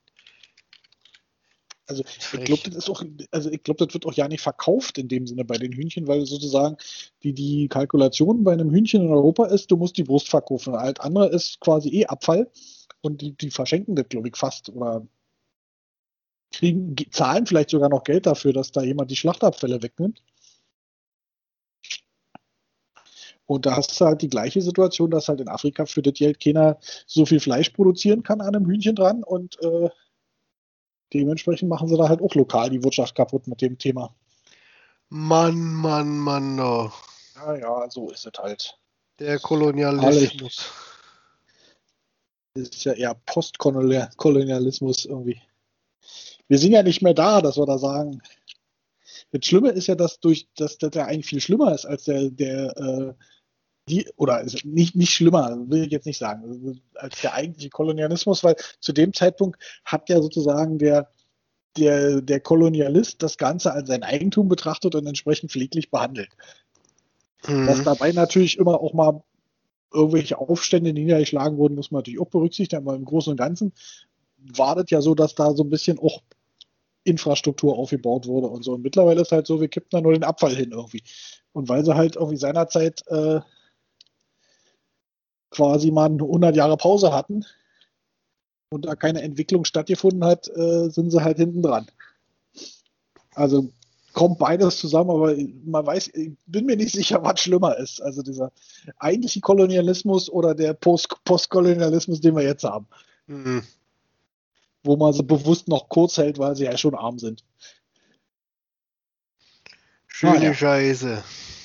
Also ich glaube, Frech. das ist auch, also ich glaube, das wird auch ja nicht verkauft in dem Sinne bei den Hühnchen, weil sozusagen die, die Kalkulation bei einem Hühnchen in Europa ist, du musst die Brust verkaufen. Alt andere ist quasi eh Abfall und die, die verschenken das, glaube ich, fast oder kriegen, zahlen vielleicht sogar noch Geld dafür, dass da jemand die Schlachtabfälle wegnimmt. Und da hast du halt die gleiche Situation, dass halt in Afrika für das Geld keiner so viel Fleisch produzieren kann an einem Hühnchen dran und äh, dementsprechend machen sie da halt auch lokal die Wirtschaft kaputt mit dem Thema. Mann, Mann, Mann, oh. Ja, ja, so ist es halt. Der Alle Kolonialismus. ist ja eher Postkolonialismus irgendwie. Wir sind ja nicht mehr da, dass wir da sagen. Das Schlimme ist ja, dass durch, dass das ja eigentlich viel schlimmer ist als der, der äh, die, oder nicht, nicht schlimmer, will ich jetzt nicht sagen, als der eigentliche Kolonialismus, weil zu dem Zeitpunkt hat ja sozusagen der, der, der Kolonialist das Ganze als sein Eigentum betrachtet und entsprechend pfleglich behandelt. Dass Mhm. dabei natürlich immer auch mal irgendwelche Aufstände niedergeschlagen wurden, muss man natürlich auch berücksichtigen, aber im Großen und Ganzen war das ja so, dass da so ein bisschen auch Infrastruktur aufgebaut wurde und so. Und mittlerweile ist halt so, wir kippen da nur den Abfall hin irgendwie. Und weil sie halt irgendwie seinerzeit äh, quasi mal hundert Jahre Pause hatten und da keine Entwicklung stattgefunden hat, äh, sind sie halt hinten dran. Also kommt beides zusammen, aber man weiß, ich bin mir nicht sicher, was schlimmer ist. Also dieser eigentliche Kolonialismus oder der Post Postkolonialismus, den wir jetzt haben. Mhm. Wo man sie bewusst noch kurz hält, weil sie ja schon arm sind. Schöne Naja, Scheiße.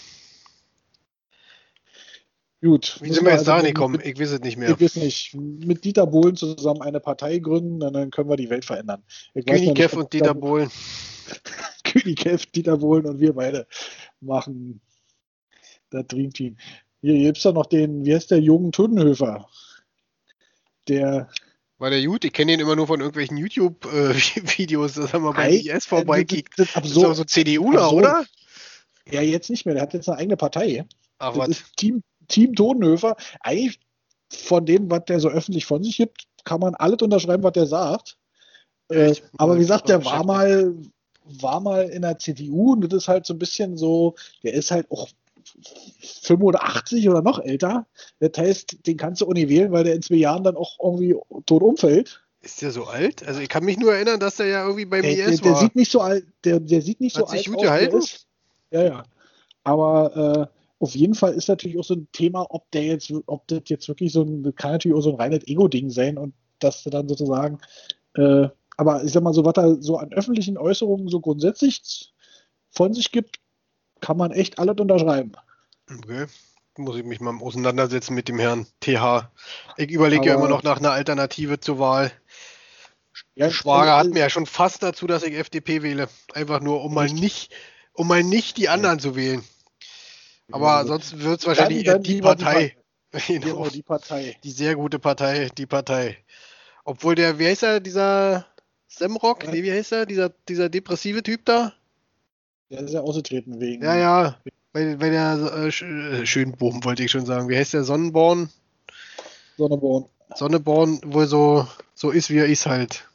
gut. Wie sind Müssen wir wir jetzt also da mit, gekommen? mit Ich weiß es nicht mehr. ich weiß nicht, mit Dieter Bohlen zusammen eine Partei gründen, und dann können wir die Welt verändern. Ich weiß noch nicht, Königkev ob und Dieter Bohlen. Königkev, Dieter Bohlen und wir beide machen das Dream Team. Hier gibt es ja noch den, wie heißt der, Jürgen Tödenhöfer. der. War der gut? Ich kenne ihn immer nur von irgendwelchen YouTube-Videos, dass er mal beim Ei, I S äh, vorbeikickt. das, das, Das ist auch so CDUler, absurd. oder? Ja, jetzt nicht mehr. Der hat jetzt eine eigene Partei. Ach, Das was? ist Team, Team Todenhöfer. Eigentlich von dem, was der so öffentlich von sich gibt, kann man alles unterschreiben, was der sagt. Äh, Echt? aber wie gesagt, der war Beschäftigt. mal, war mal in der C D U und das ist halt so ein bisschen so, der ist halt auch fünfundachtzig oder noch älter. Das heißt, den kannst du auch nicht wählen, weil der in zwei Jahren dann auch irgendwie tot umfällt. Ist der so alt? Also ich kann mich nur erinnern, dass der ja irgendwie beim Der, I der, S der war. sieht nicht so alt, der, der sieht nicht Hat so sich alt gut aus, wie er gehalten? ist. Ja, ja. Aber äh, auf jeden Fall ist natürlich auch so ein Thema, ob der jetzt, ob das jetzt wirklich so ein, kann natürlich auch so ein reines Ego-Ding sein und dass du dann sozusagen, äh, aber ich sag mal so, was er so an öffentlichen Äußerungen so grundsätzlich von sich gibt, kann man echt alles unterschreiben. Okay. Muss ich mich mal auseinandersetzen mit dem Herrn T H. Ich überlege ja Aber- immer noch nach einer Alternative zur Wahl. Ja, Schwager äh, hat mir ja schon fast dazu, dass ich F D P wähle. Einfach nur, um mal Echt? nicht, um mal nicht die anderen zu wählen. Aber also, sonst wird es wahrscheinlich dann, eher dann die lieber die Partei. Partei. Genau. Genau, die Partei. Die sehr gute Partei, die Partei. Obwohl der, wie heißt er, dieser Semrock? Ja. Nee, wie heißt er? Dieser, dieser depressive Typ da? Der ist ja ausgetreten wegen. Ja, ja. Weil, weil der äh, Sch- äh, Schönbohm wollte ich schon sagen. Wie heißt der? Sonnenborn? Sonneborn. Sonneborn wohl so, so ist, wie er ist halt.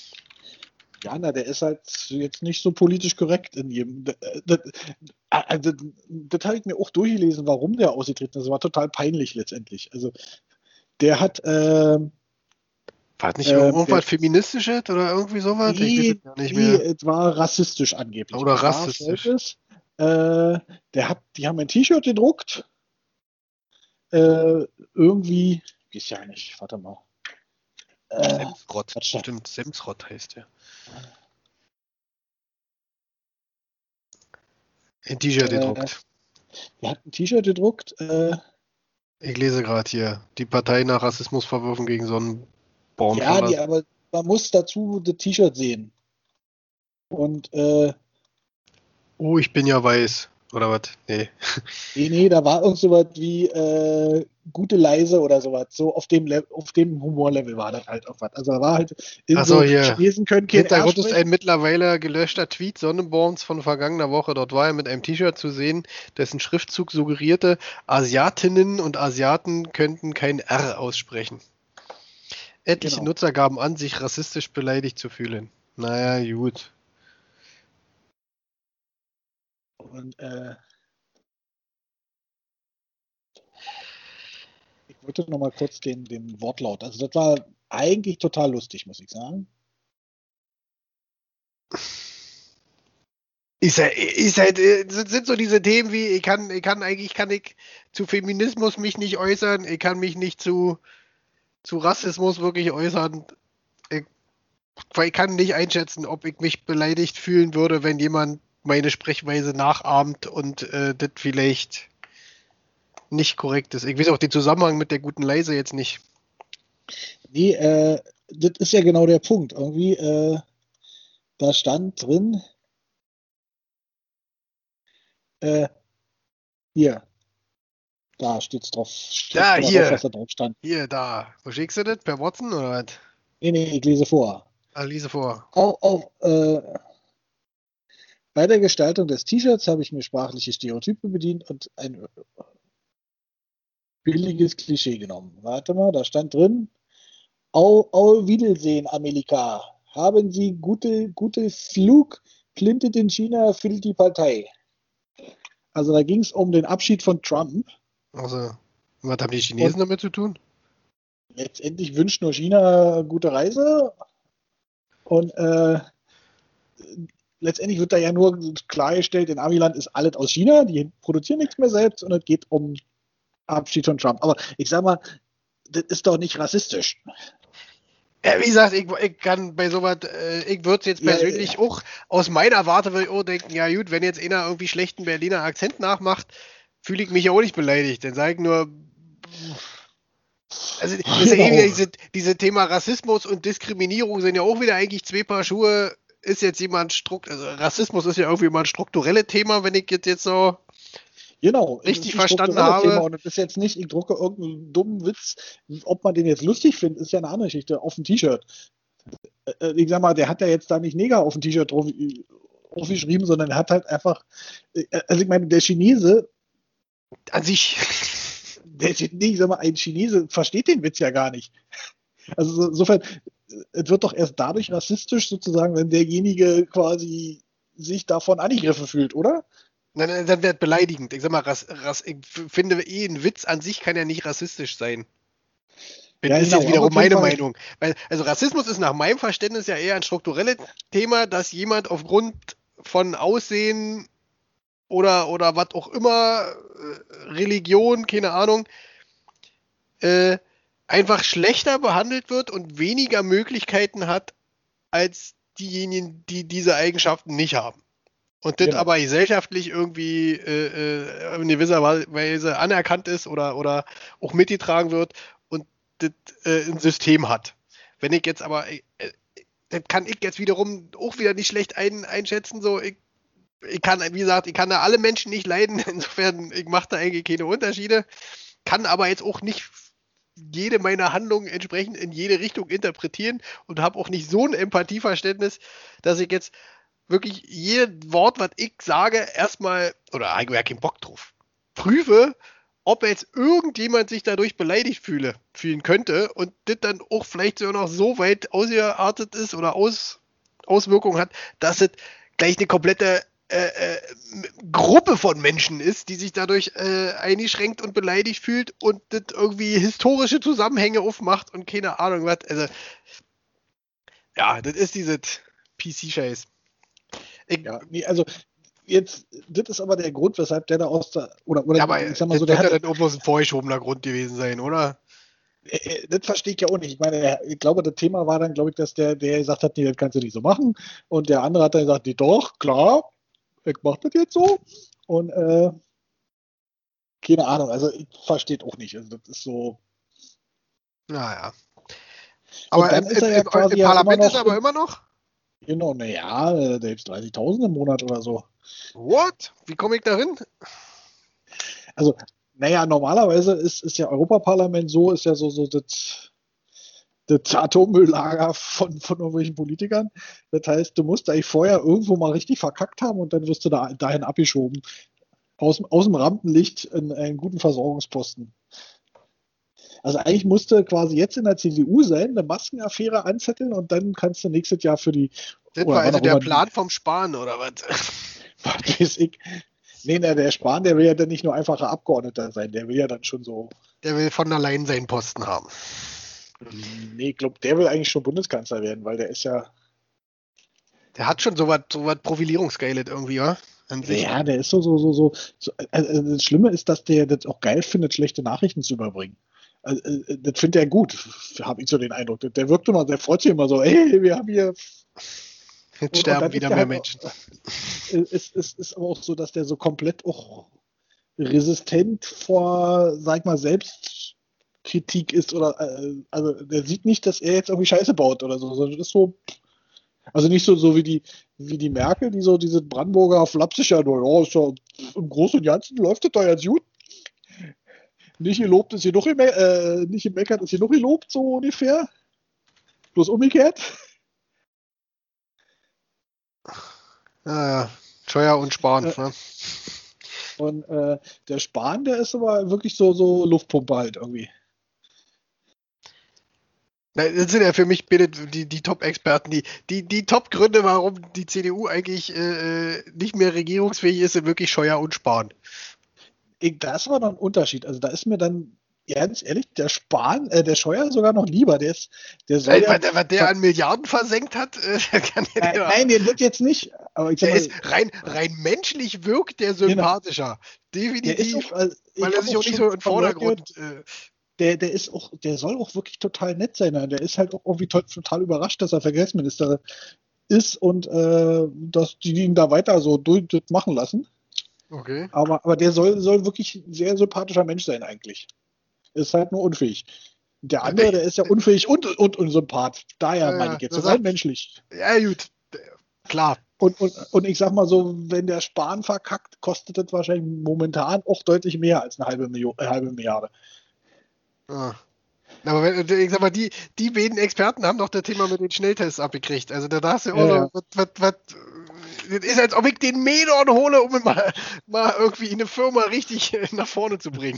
Ja, na, der ist halt jetzt nicht so politisch korrekt in jedem. Das, das, also, das habe ich mir auch durchgelesen, warum der ausgetreten ist. Das war total peinlich letztendlich. Also, der hat. Ähm, War das nicht äh, irgendwas der, Feministisches oder irgendwie sowas? Ich weiß nee, es gar nicht nee, mehr. es war rassistisch angeblich. Oder Und zwar rassistisch. folgendes, äh, der hat, die haben ein T-Shirt gedruckt. Äh, irgendwie. Ist ja nicht, warte mal. Äh, Semsrott. was stand- Stimmt, Semsrott heißt der. Ein T-Shirt Äh, gedruckt. der hat ein T-Shirt gedruckt. Äh, Ich lese gerade hier. Die Partei nach Rassismus verworfen gegen Sonnenborn ja, die, verlassen. aber man muss dazu das T-Shirt sehen. Und äh, Oh, ich bin ja weiß. Oder was? Nee. nee, nee, da war irgend so was wie äh, gute Leise oder sowas. So auf dem Le auf dem Humorlevel war das halt auch was. Also da war halt in Ach so, so hier. Chinesen können kein R Hintergrund ist sprechen. ein mittlerweile gelöschter Tweet Sonnenborns von vergangener Woche. Dort war er mit einem T-Shirt zu sehen, dessen Schriftzug suggerierte, Asiatinnen und Asiaten könnten kein R aussprechen. Etliche Genau. Nutzer gaben an, sich rassistisch beleidigt zu fühlen. Naja, gut. Und äh, ich wollte noch mal kurz den, den Wortlaut. Also das war eigentlich total lustig, muss ich sagen. Ist halt, ist halt, äh, sind, sind so diese Themen wie, ich kann, ich kann eigentlich, kann ich zu Feminismus mich nicht äußern, ich kann mich nicht zu, zu Rassismus wirklich äußern. Ich, weil ich kann nicht einschätzen, ob ich mich beleidigt fühlen würde, wenn jemand meine Sprechweise nachahmt und äh, das vielleicht nicht korrekt ist. Ich weiß auch den Zusammenhang mit der guten Leise jetzt nicht. Nee, äh, das ist ja genau der Punkt. Irgendwie, äh, da stand drin, äh, hier, da steht's drauf. Steht Ja, immer hier. drauf, was da drauf stand. Hier, da. Wo schickst du das? Per Watson oder was? Nee, nee, ich lese vor. Ah, lese vor. Auch, auch, äh, bei der Gestaltung des T-Shirts habe ich mir sprachliche Stereotype bedient und ein billiges Klischee genommen. Warte mal, da stand drin, Au, au Wiedersehen, Amerika. Haben Sie gute, gute Flug, Clinton in China für die Partei. Also da ging es um den Abschied von Trump. Also, was haben die Chinesen Und damit zu tun? letztendlich wünscht nur China gute Reise. Und äh, letztendlich wird da ja nur klargestellt, in Amiland ist alles aus China, die produzieren nichts mehr selbst und es geht um Abschied von Trump. Aber ich sag mal, das ist doch nicht rassistisch. Ja, wie gesagt, ich, ich kann bei sowas, äh, ich würde es jetzt Ja, persönlich auch aus meiner Warte würde ich auch denken, ja gut, wenn jetzt einer irgendwie schlechten Berliner Akzent nachmacht, fühle ich mich ja auch nicht beleidigt. Dann sage ich nur, also das ist ja Genau. eh wieder diese, diese Thema Rassismus und Diskriminierung sind ja auch wieder eigentlich zwei Paar Schuhe. Ist jetzt jemand strukt, also Rassismus ist ja irgendwie mal ein strukturelles Thema, wenn ich jetzt, jetzt so. Genau, richtig ein verstanden strukturelles Thema habe. und es ist jetzt nicht, ich drucke irgendeinen dummen Witz, ob man den jetzt lustig findet, ist ja eine andere Geschichte, auf dem T-Shirt. Äh, Ich sag mal, der hat ja jetzt da nicht Neger auf dem T-Shirt drauf, aufgeschrieben, sondern er hat halt einfach, äh, also ich meine, der Chinese, An sich. der, nee, ich sag mal, ein Chinese versteht den Witz ja gar nicht. Also so- insofern, es wird doch erst dadurch rassistisch sozusagen, wenn derjenige quasi sich davon angegriffen fühlt, oder? Dann, dann wird beleidigend. Ich sag mal, Rass, Rass, ich finde eh, ein Witz an sich kann ja nicht rassistisch sein. Das Ja, ist genau, jetzt aber wiederum auf jeden meine Fall, Meinung. Weil, also Rassismus ist nach meinem Verständnis ja eher ein strukturelles Thema, dass jemand aufgrund von Aussehen oder, oder was auch immer, äh, Religion, keine Ahnung, äh, einfach schlechter behandelt wird und weniger Möglichkeiten hat als diejenigen, die diese Eigenschaften nicht haben. Und das genau. aber gesellschaftlich irgendwie äh, äh, in gewisser Weise anerkannt ist oder, oder auch mitgetragen wird und das äh, ein System hat. Wenn ich jetzt aber, äh, das kann ich jetzt wiederum auch wieder nicht schlecht ein, einschätzen, so ich, ich kann, wie gesagt, ich kann da alle Menschen nicht leiden, insofern, ich mache da eigentlich keine Unterschiede, kann aber jetzt auch nicht jede meiner Handlungen entsprechend in jede Richtung interpretieren und habe auch nicht so ein Empathieverständnis, dass ich jetzt wirklich jedes Wort, was ich sage, erstmal, oder ich habe ja keinen Bock drauf, prüfe, ob jetzt irgendjemand sich dadurch beleidigt fühle, fühlen könnte und das dann auch vielleicht sogar noch so weit ausgeartet ist oder Aus, Auswirkungen hat, dass es gleich eine komplette äh, äh, Gruppe von Menschen ist, die sich dadurch äh, eingeschränkt und beleidigt fühlt und das irgendwie historische Zusammenhänge aufmacht und keine Ahnung was. Also, ja, das ist dieses P C-Scheiß. Ja, nee, also jetzt, das ist aber der Grund, weshalb der da aus der, oder, Ja, oder aber ich sag mal das so, der wird ja hat, dann auch bloß ein vorgeschobener Grund gewesen sein, oder? äh, äh, das verstehe ich ja auch nicht. Ich meine, ich glaube, das Thema war dann, glaube ich, dass der, der gesagt hat, nee, das kannst du nicht so machen. Und der andere hat dann gesagt, nee, doch, klar, ich mach das jetzt so. Und äh, keine Ahnung, also ich verstehe auch nicht. Also das ist so. Naja. Und Aber dann im, ist im, er ja im, quasi im ja immer Parlament ist er noch aber im, immer noch? genau, naja, selbst dreißigtausend im Monat oder so. What? Wie komme ich da hin? Also, naja, normalerweise ist, ist ja Europaparlament so, ist ja so, so das, das Atommülllager von, von irgendwelchen Politikern. Das heißt, du musst eigentlich vorher irgendwo mal richtig verkackt haben und dann wirst du da, dahin abgeschoben. Aus, aus dem Rampenlicht in einen guten Versorgungsposten. Also eigentlich musste quasi jetzt in der C D U sein, eine Maskenaffäre anzetteln und dann kannst du nächstes Jahr für die, Das war oder wann also auch der immer die, Plan vom Spahn, oder was? was weiß ich. Nee, nee, der Spahn, der will ja dann nicht nur einfacher Abgeordneter sein, der will ja dann schon so. Der will von allein seinen Posten haben. Nee, ich glaube, der will eigentlich schon Bundeskanzler werden, weil der ist ja, Der hat schon so was so was Profilierungsgeiles irgendwie, wa? An sich. ja, der ist so, so, so, so. so also das Schlimme ist, dass der das auch geil findet, schlechte Nachrichten zu überbringen. Also, äh, das findet er gut, habe ich so den Eindruck. Der wirkt immer, der freut sich immer so, hey, wir haben hier. Jetzt Und, und sterben dann wieder ist der mehr halt, Menschen. äh, es ist, ist aber auch so, dass der so komplett auch resistent vor, sag ich mal, Selbstkritik ist oder, äh, also der sieht nicht, dass er jetzt irgendwie Scheiße baut oder so, sondern das ist so. Also nicht so, so wie die, wie die Merkel, die so diese Brandenburger flapsig ja, ja, ist ja im Großen und Ganzen läuft das da jetzt gut. Nicht gelobt ist hier noch geme äh, nicht gemeckert ist hier noch gelobt, so ungefähr. Bloß umgekehrt. Naja, Scheuer und Spahn, Äh, ne? und äh, der Spahn, der ist aber wirklich so, so Luftpumpe halt irgendwie. Das sind ja für mich bitte die, die Top-Experten, die, die, die Top-Gründe, warum die C D U eigentlich äh, nicht mehr regierungsfähig ist, sind wirklich Scheuer und Spahn. Ich, da ist aber noch ein Unterschied. Also da ist mir dann, ganz ehrlich, der Spahn, äh, der Scheuer sogar noch lieber. Der ist, der soll Weil, ja. was der, was der an Milliarden versenkt hat, äh, kann der, Nein, der, nein, den wird jetzt nicht. Aber ich sag der mal, ist rein, rein menschlich wirkt der genau, sympathischer. der ist Definitiv. auch, also Weil ich er habe sich auch auch nicht schon so im von Leuten gehört, Vordergrund. Äh, der, der ist auch, der soll auch wirklich total nett sein. Der ist halt auch irgendwie to total überrascht, dass er Verkehrsminister ist und äh, dass die ihn da weiter so durch, durch machen lassen. okay. Aber, aber der soll, soll wirklich ein sehr sympathischer Mensch sein eigentlich. Ist halt nur unfähig. Der andere, der ist ja unfähig und, und unsympath. Daher Ja, meine ja, ich jetzt, das so rein sagt, menschlich. ja gut, klar. Und, und, und ich sag mal so, wenn der Spahn verkackt, kostet das wahrscheinlich momentan auch deutlich mehr als eine halbe, Million, äh, halbe Milliarde. Ah. Aber wenn, ich sag mal, die, die beiden Experten haben doch das Thema mit den Schnelltests abgekriegt. Also da darfst du auch Ja, so, ja. was, was, was, das ist, als ob ich den Medorn hole, um ihn mal, mal irgendwie in eine Firma richtig nach vorne zu bringen.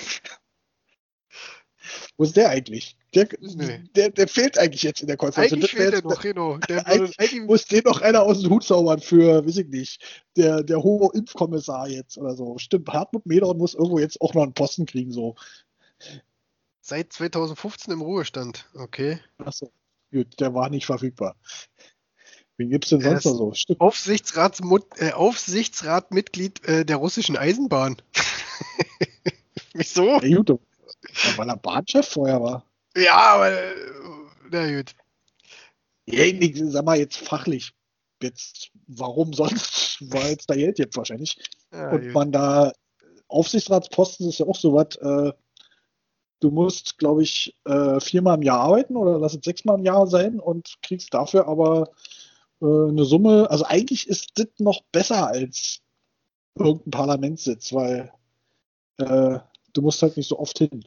Wo ist der eigentlich? Der, Nee. der, der fehlt eigentlich jetzt in der Konstellation. Eigentlich Das wär fehlt er jetzt, noch, genau. Der würde eigentlich eigentlich, muss den noch einer aus dem Hut zaubern für, weiß ich nicht, der, der hohe Impfkommissar jetzt oder so. Stimmt, Hartmut Medorn muss irgendwo jetzt auch noch einen Posten kriegen, so. seit zweitausendfünfzehn im Ruhestand. Okay. Achso, gut, der war nicht verfügbar. Wen gibt's denn Er sonst noch ist so? Stimmt. Aufsichtsratsmut, äh, Aufsichtsratmitglied äh, der russischen Eisenbahn. Wieso? Ja, gut, weil er Bahnchef vorher war. Ja, aber äh, na gut. Ja, ich sag mal jetzt fachlich. Jetzt, warum sonst? Weil es da Geld gibt wahrscheinlich. Ja, Und gut. man da, Aufsichtsratsposten ist ja auch so was, äh, du musst, glaube ich, äh, viermal im Jahr arbeiten oder lass es sechsmal im Jahr sein und kriegst dafür aber äh, eine Summe. Also eigentlich ist das noch besser als irgendein Parlamentssitz, weil äh, du musst halt nicht so oft hin.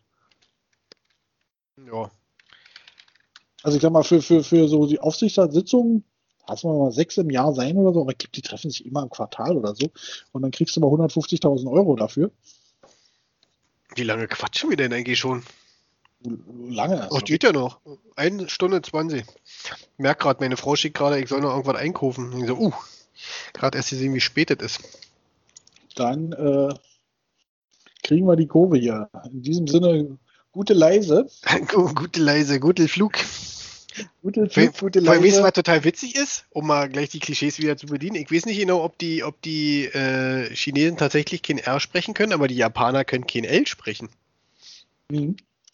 Ja. Also ich sag mal, für, für, für so die Aufsichtsratssitzungen, lass mal sechs im Jahr sein oder so, aber ich glaube, die treffen sich immer im Quartal oder so. Und dann kriegst du mal hundertfünfzigtausend Euro dafür. Wie lange quatschen wir denn eigentlich schon? Lange. Oh, steht ja noch. eine Stunde zwanzig. Ich merke gerade, meine Frau schickt gerade, ich soll noch irgendwas einkaufen. Und ich so, uh, gerade erst gesehen, wie spät es ist. Dann äh, kriegen wir die Kurve hier. In diesem Sinne, gute Leise. Gute Leise, gute Flug. Gute Flug, gute Weil, weißt du, Leise. was total witzig ist, um mal gleich die Klischees wieder zu bedienen? Ich weiß nicht genau, ob die, ob die äh, Chinesen tatsächlich kein R sprechen können, aber die Japaner können kein L sprechen. Mhm.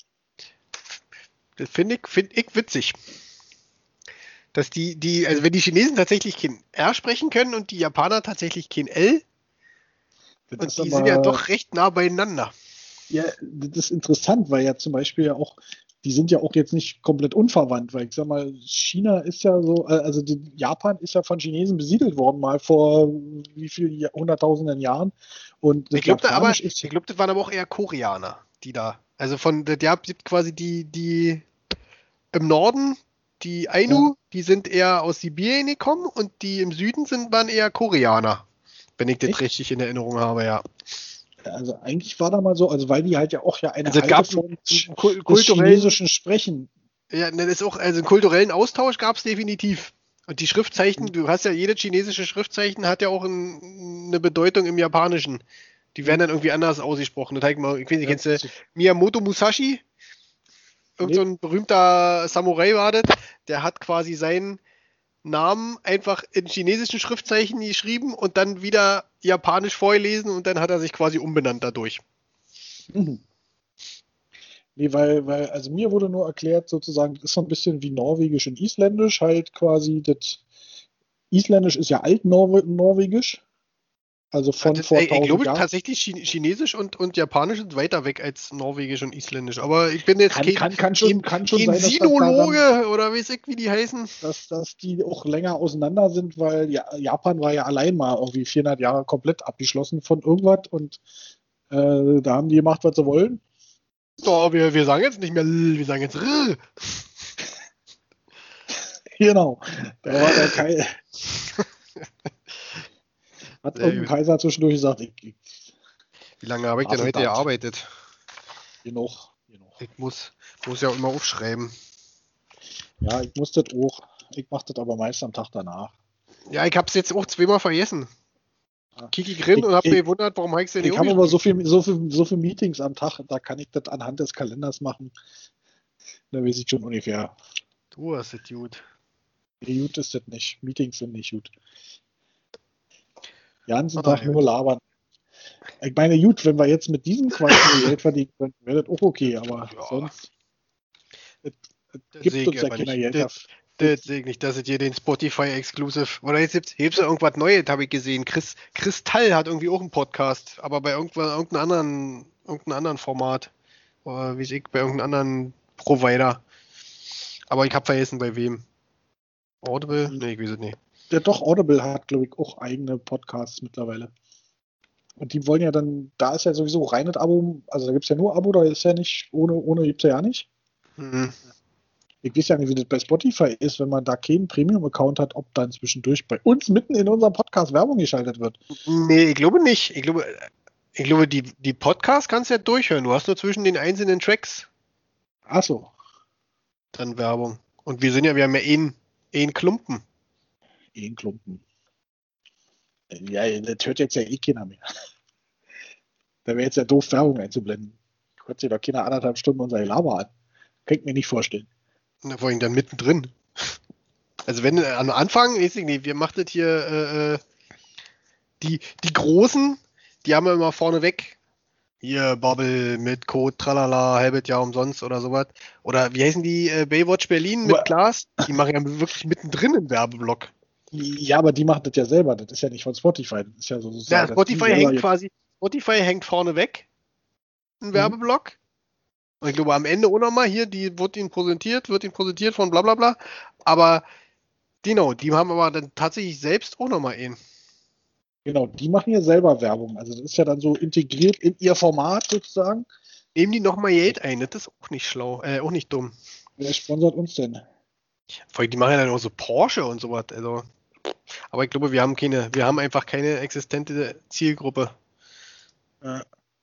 Das finde ich, find ich witzig. Dass die, die, also wenn die Chinesen tatsächlich kein R sprechen können und die Japaner tatsächlich kein L, Das und ist die aber, sind ja doch recht nah beieinander. ja, das ist interessant, weil ja zum Beispiel ja auch, die sind ja auch jetzt nicht komplett unverwandt, weil ich sag mal, China ist ja so, äh, also die, Japan ist ja von Chinesen besiedelt worden, mal vor wie vielen Jahr- hunderttausenden Jahren. Und das Ich glaube, aber Japanisch ist, ich glaube, das waren aber auch eher Koreaner, die da. Also von der der gibt quasi die, die im Norden, die Ainu, ja, die sind eher aus Sibirien gekommen und die im Süden sind waren eher Koreaner. Wenn ich das echt? richtig in Erinnerung habe, ja. Also eigentlich war da mal so, also weil die halt ja auch ja eine Also es alte gab einen, Form einen des kul- des kulturellen, chinesischen Sprechen. ja, das ist auch, also einen kulturellen Austausch gab es definitiv. Und die Schriftzeichen, du hast ja, jedes chinesische Schriftzeichen hat ja auch ein, eine Bedeutung im Japanischen. Die werden dann irgendwie anders ausgesprochen. Das heißt mal, ich weiß nicht, Ja, kennst du Miyamoto Musashi? Irgend so nee, ein berühmter Samurai war das. Der hat quasi seinen Namen einfach in chinesischen Schriftzeichen geschrieben und dann wieder japanisch vorgelesen und dann hat er sich quasi umbenannt dadurch. mhm. Nee, weil, weil, also mir wurde nur erklärt, sozusagen, das ist so ein bisschen wie Norwegisch und Isländisch, halt quasi, das Isländisch ist ja Altnorwegisch, also Ja, von das, vor ey, ich tausend glaube Jahren. tatsächlich, Chi- Chinesisch und, und Japanisch sind weiter weg als Norwegisch und Isländisch. Aber ich bin jetzt Kann, kein, kann, kann kein, schon, kann schon kein sein, dass das da dann, Sinologe oder weiß ich, wie die heißen. dass, dass die auch länger auseinander sind, weil ja, Japan war ja allein mal irgendwie vierhundert Jahre komplett abgeschlossen von irgendwas und äh, da haben die gemacht, was sie wollen. So, wir, wir sagen jetzt nicht mehr L, wir sagen jetzt R. Genau. Da war der Kai, hat Sehr irgendein gut. Kaiser zwischendurch gesagt, ich, ich Wie lange habe ich denn lasse heute das. gearbeitet? Genug, genug. Ich muss, muss ja auch immer aufschreiben. Ja, ich muss das auch. Ich mache das aber meist am Tag danach. Ja, ich habe es jetzt auch zweimal vergessen. Ja. Kiki grin Ich, und habe ich, mich gewundert, warum habe ich es denn nicht ich habe aber so aufgeschrieben? viel, so, viel, so viel Meetings am Tag, da kann ich das anhand des Kalenders machen. Da weiß ich schon ungefähr. Du hast es gut. Wie gut ist das nicht. Meetings sind nicht gut. Den ganzen Ah, Tag nur gut. labern. Ich meine, gut, wenn wir jetzt mit diesem Quatsch nur Geld verdienen könnten, wäre das auch okay, aber Ja, sonst es, es das gibt sehe ich uns ja aber keiner nicht. Geld Das, dafür. das sehe ich nicht, dass es hier den Spotify Exclusive. Oder jetzt gibt's, hebst du irgendwas Neues, habe ich gesehen. Chris, Kristall hat irgendwie auch einen Podcast, aber bei irgendwann, irgendeinem anderen, irgendeinem anderen Format. Oder wie ich, bei irgendeinem anderen Provider. Aber ich habe vergessen, bei wem. Audible? Nee, ich weiß es nicht. Ja, doch, Audible hat, glaube ich, auch eigene Podcasts mittlerweile. Und die wollen ja dann, da ist ja sowieso reines Abo, also da gibt es ja nur Abo, da ist ja nicht, ohne, ohne gibt es ja nicht. Mhm. Ich weiß ja nicht, wie das bei Spotify ist, wenn man da keinen Premium-Account hat, ob dann zwischendurch bei uns mitten in unserem Podcast Werbung geschaltet wird. Nee, ich glaube nicht. Ich glaube, ich glaube die, die Podcasts kannst du ja durchhören. Du hast nur zwischen den einzelnen Tracks Ach so. dann Werbung. Und wir sind ja, wir haben ja einen, einen Klumpen. Eh ein Klumpen. Ja, das hört jetzt ja eh keiner mehr. Da wäre jetzt ja doof, Werbung einzublenden. Hört sich doch keiner anderthalb Stunden unser Gelaber an. Kann ich mir nicht vorstellen. Und vor allem dann mittendrin. Also wenn äh, am Anfang, weiß ich nicht, wir machen das hier, äh, äh, die, die Großen, die haben wir immer vorne weg. Hier Bubble mit Code, tralala, halbes Jahr umsonst oder sowas. Oder wie heißen die, äh, Baywatch Berlin mit Aber- Klaas? Die machen ja wirklich mittendrin einen Werbeblock. Ja, aber die machen das ja selber. Das ist ja nicht von Spotify. Das ist ja so Ja, sozusagen. Spotify dass die selber hängt quasi, Spotify hängt vorne weg, ein Werbeblock. Und ich glaube, am Ende auch nochmal hier, die wird ihnen präsentiert, wird ihnen präsentiert von bla bla bla. Aber, genau, die haben aber dann tatsächlich selbst auch nochmal einen. Genau, die machen ja selber Werbung. Also das ist ja dann so integriert in ihr Format sozusagen. Nehmen die nochmal Geld ein, das ist auch nicht schlau, äh, auch nicht dumm. Wer sponsert uns denn? Vor allem, die machen ja dann auch so Porsche und sowas, also. Aber ich glaube, wir haben keine, wir haben einfach keine existente Zielgruppe. Ja.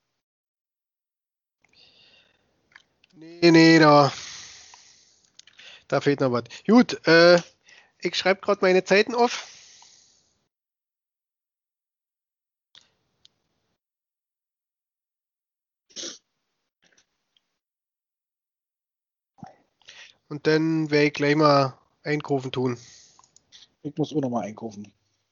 Nee, nee, da. Da fehlt noch was. Gut, äh, ich schreibe gerade meine Zeiten auf. Und dann werde ich gleich mal einkaufen tun. Ich muss auch nochmal einkaufen.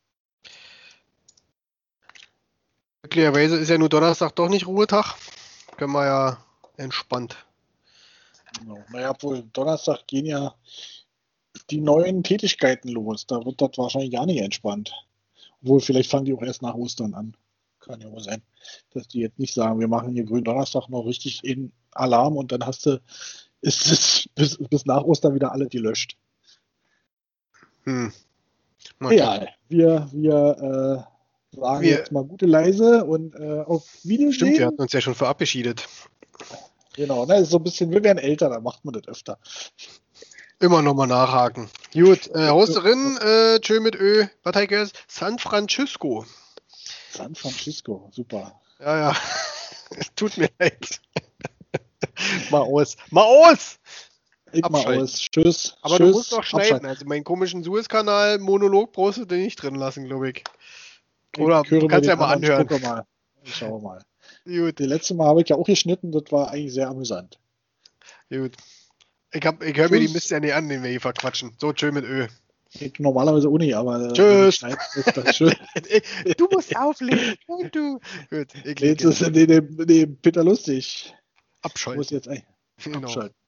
Glücklicherweise ist ja nur Donnerstag doch nicht Ruhetag. Können wir ja entspannt. Genau. Naja, obwohl Donnerstag gehen ja die neuen Tätigkeiten los. Da wird das wahrscheinlich gar nicht entspannt. Obwohl, vielleicht fangen die auch erst nach Ostern an. Kann ja wohl sein, dass die jetzt nicht sagen, wir machen hier grünen Donnerstag noch richtig in Alarm und dann hast du, ist es bis, bis nach Ostern wieder alle gelöscht. Hm. Mal Ja, wir, wir äh, sagen Wir- jetzt mal gute Leise und äh, auf Wiedersehen. Stimmt, wir hatten uns ja schon verabschiedet. Genau, ne, ist so ein bisschen, wir werden älter, da macht man das öfter. Immer nochmal nachhaken. Gut, äh, Hosterin, äh, tschö mit Ö, was heißt das? San Francisco. San Francisco, super. Ja, ja. Tut mir leid. Mal aus. Mal aus! Ich mal Abschalten. aus. Tschüss. Aber Tschüss, du musst doch schneiden. abschalten. Also meinen komischen Suezkanal-Monolog brauchst du den nicht drin lassen, glaube ich. Ich Oder höre du mir kannst den ja mal an und anhören. gucke mal. Ich schaue mal. Gut, Das letzte Mal habe ich ja auch geschnitten, das war eigentlich sehr amüsant. gut. Ich, hab- ich höre mir die Tschüss. Mist ja nicht an, den wir hier verquatschen. So, tschö mit Ö. Ich normalerweise auch nicht, aber äh, Tschüss. wenn ich schneide, ist das schön. Du musst auflegen. Und du. Gut, ich leg Jetzt ist jetzt nee, nee, nee, Peter lustig. Ich abschalten. muss jetzt ein- Genau. abschalten.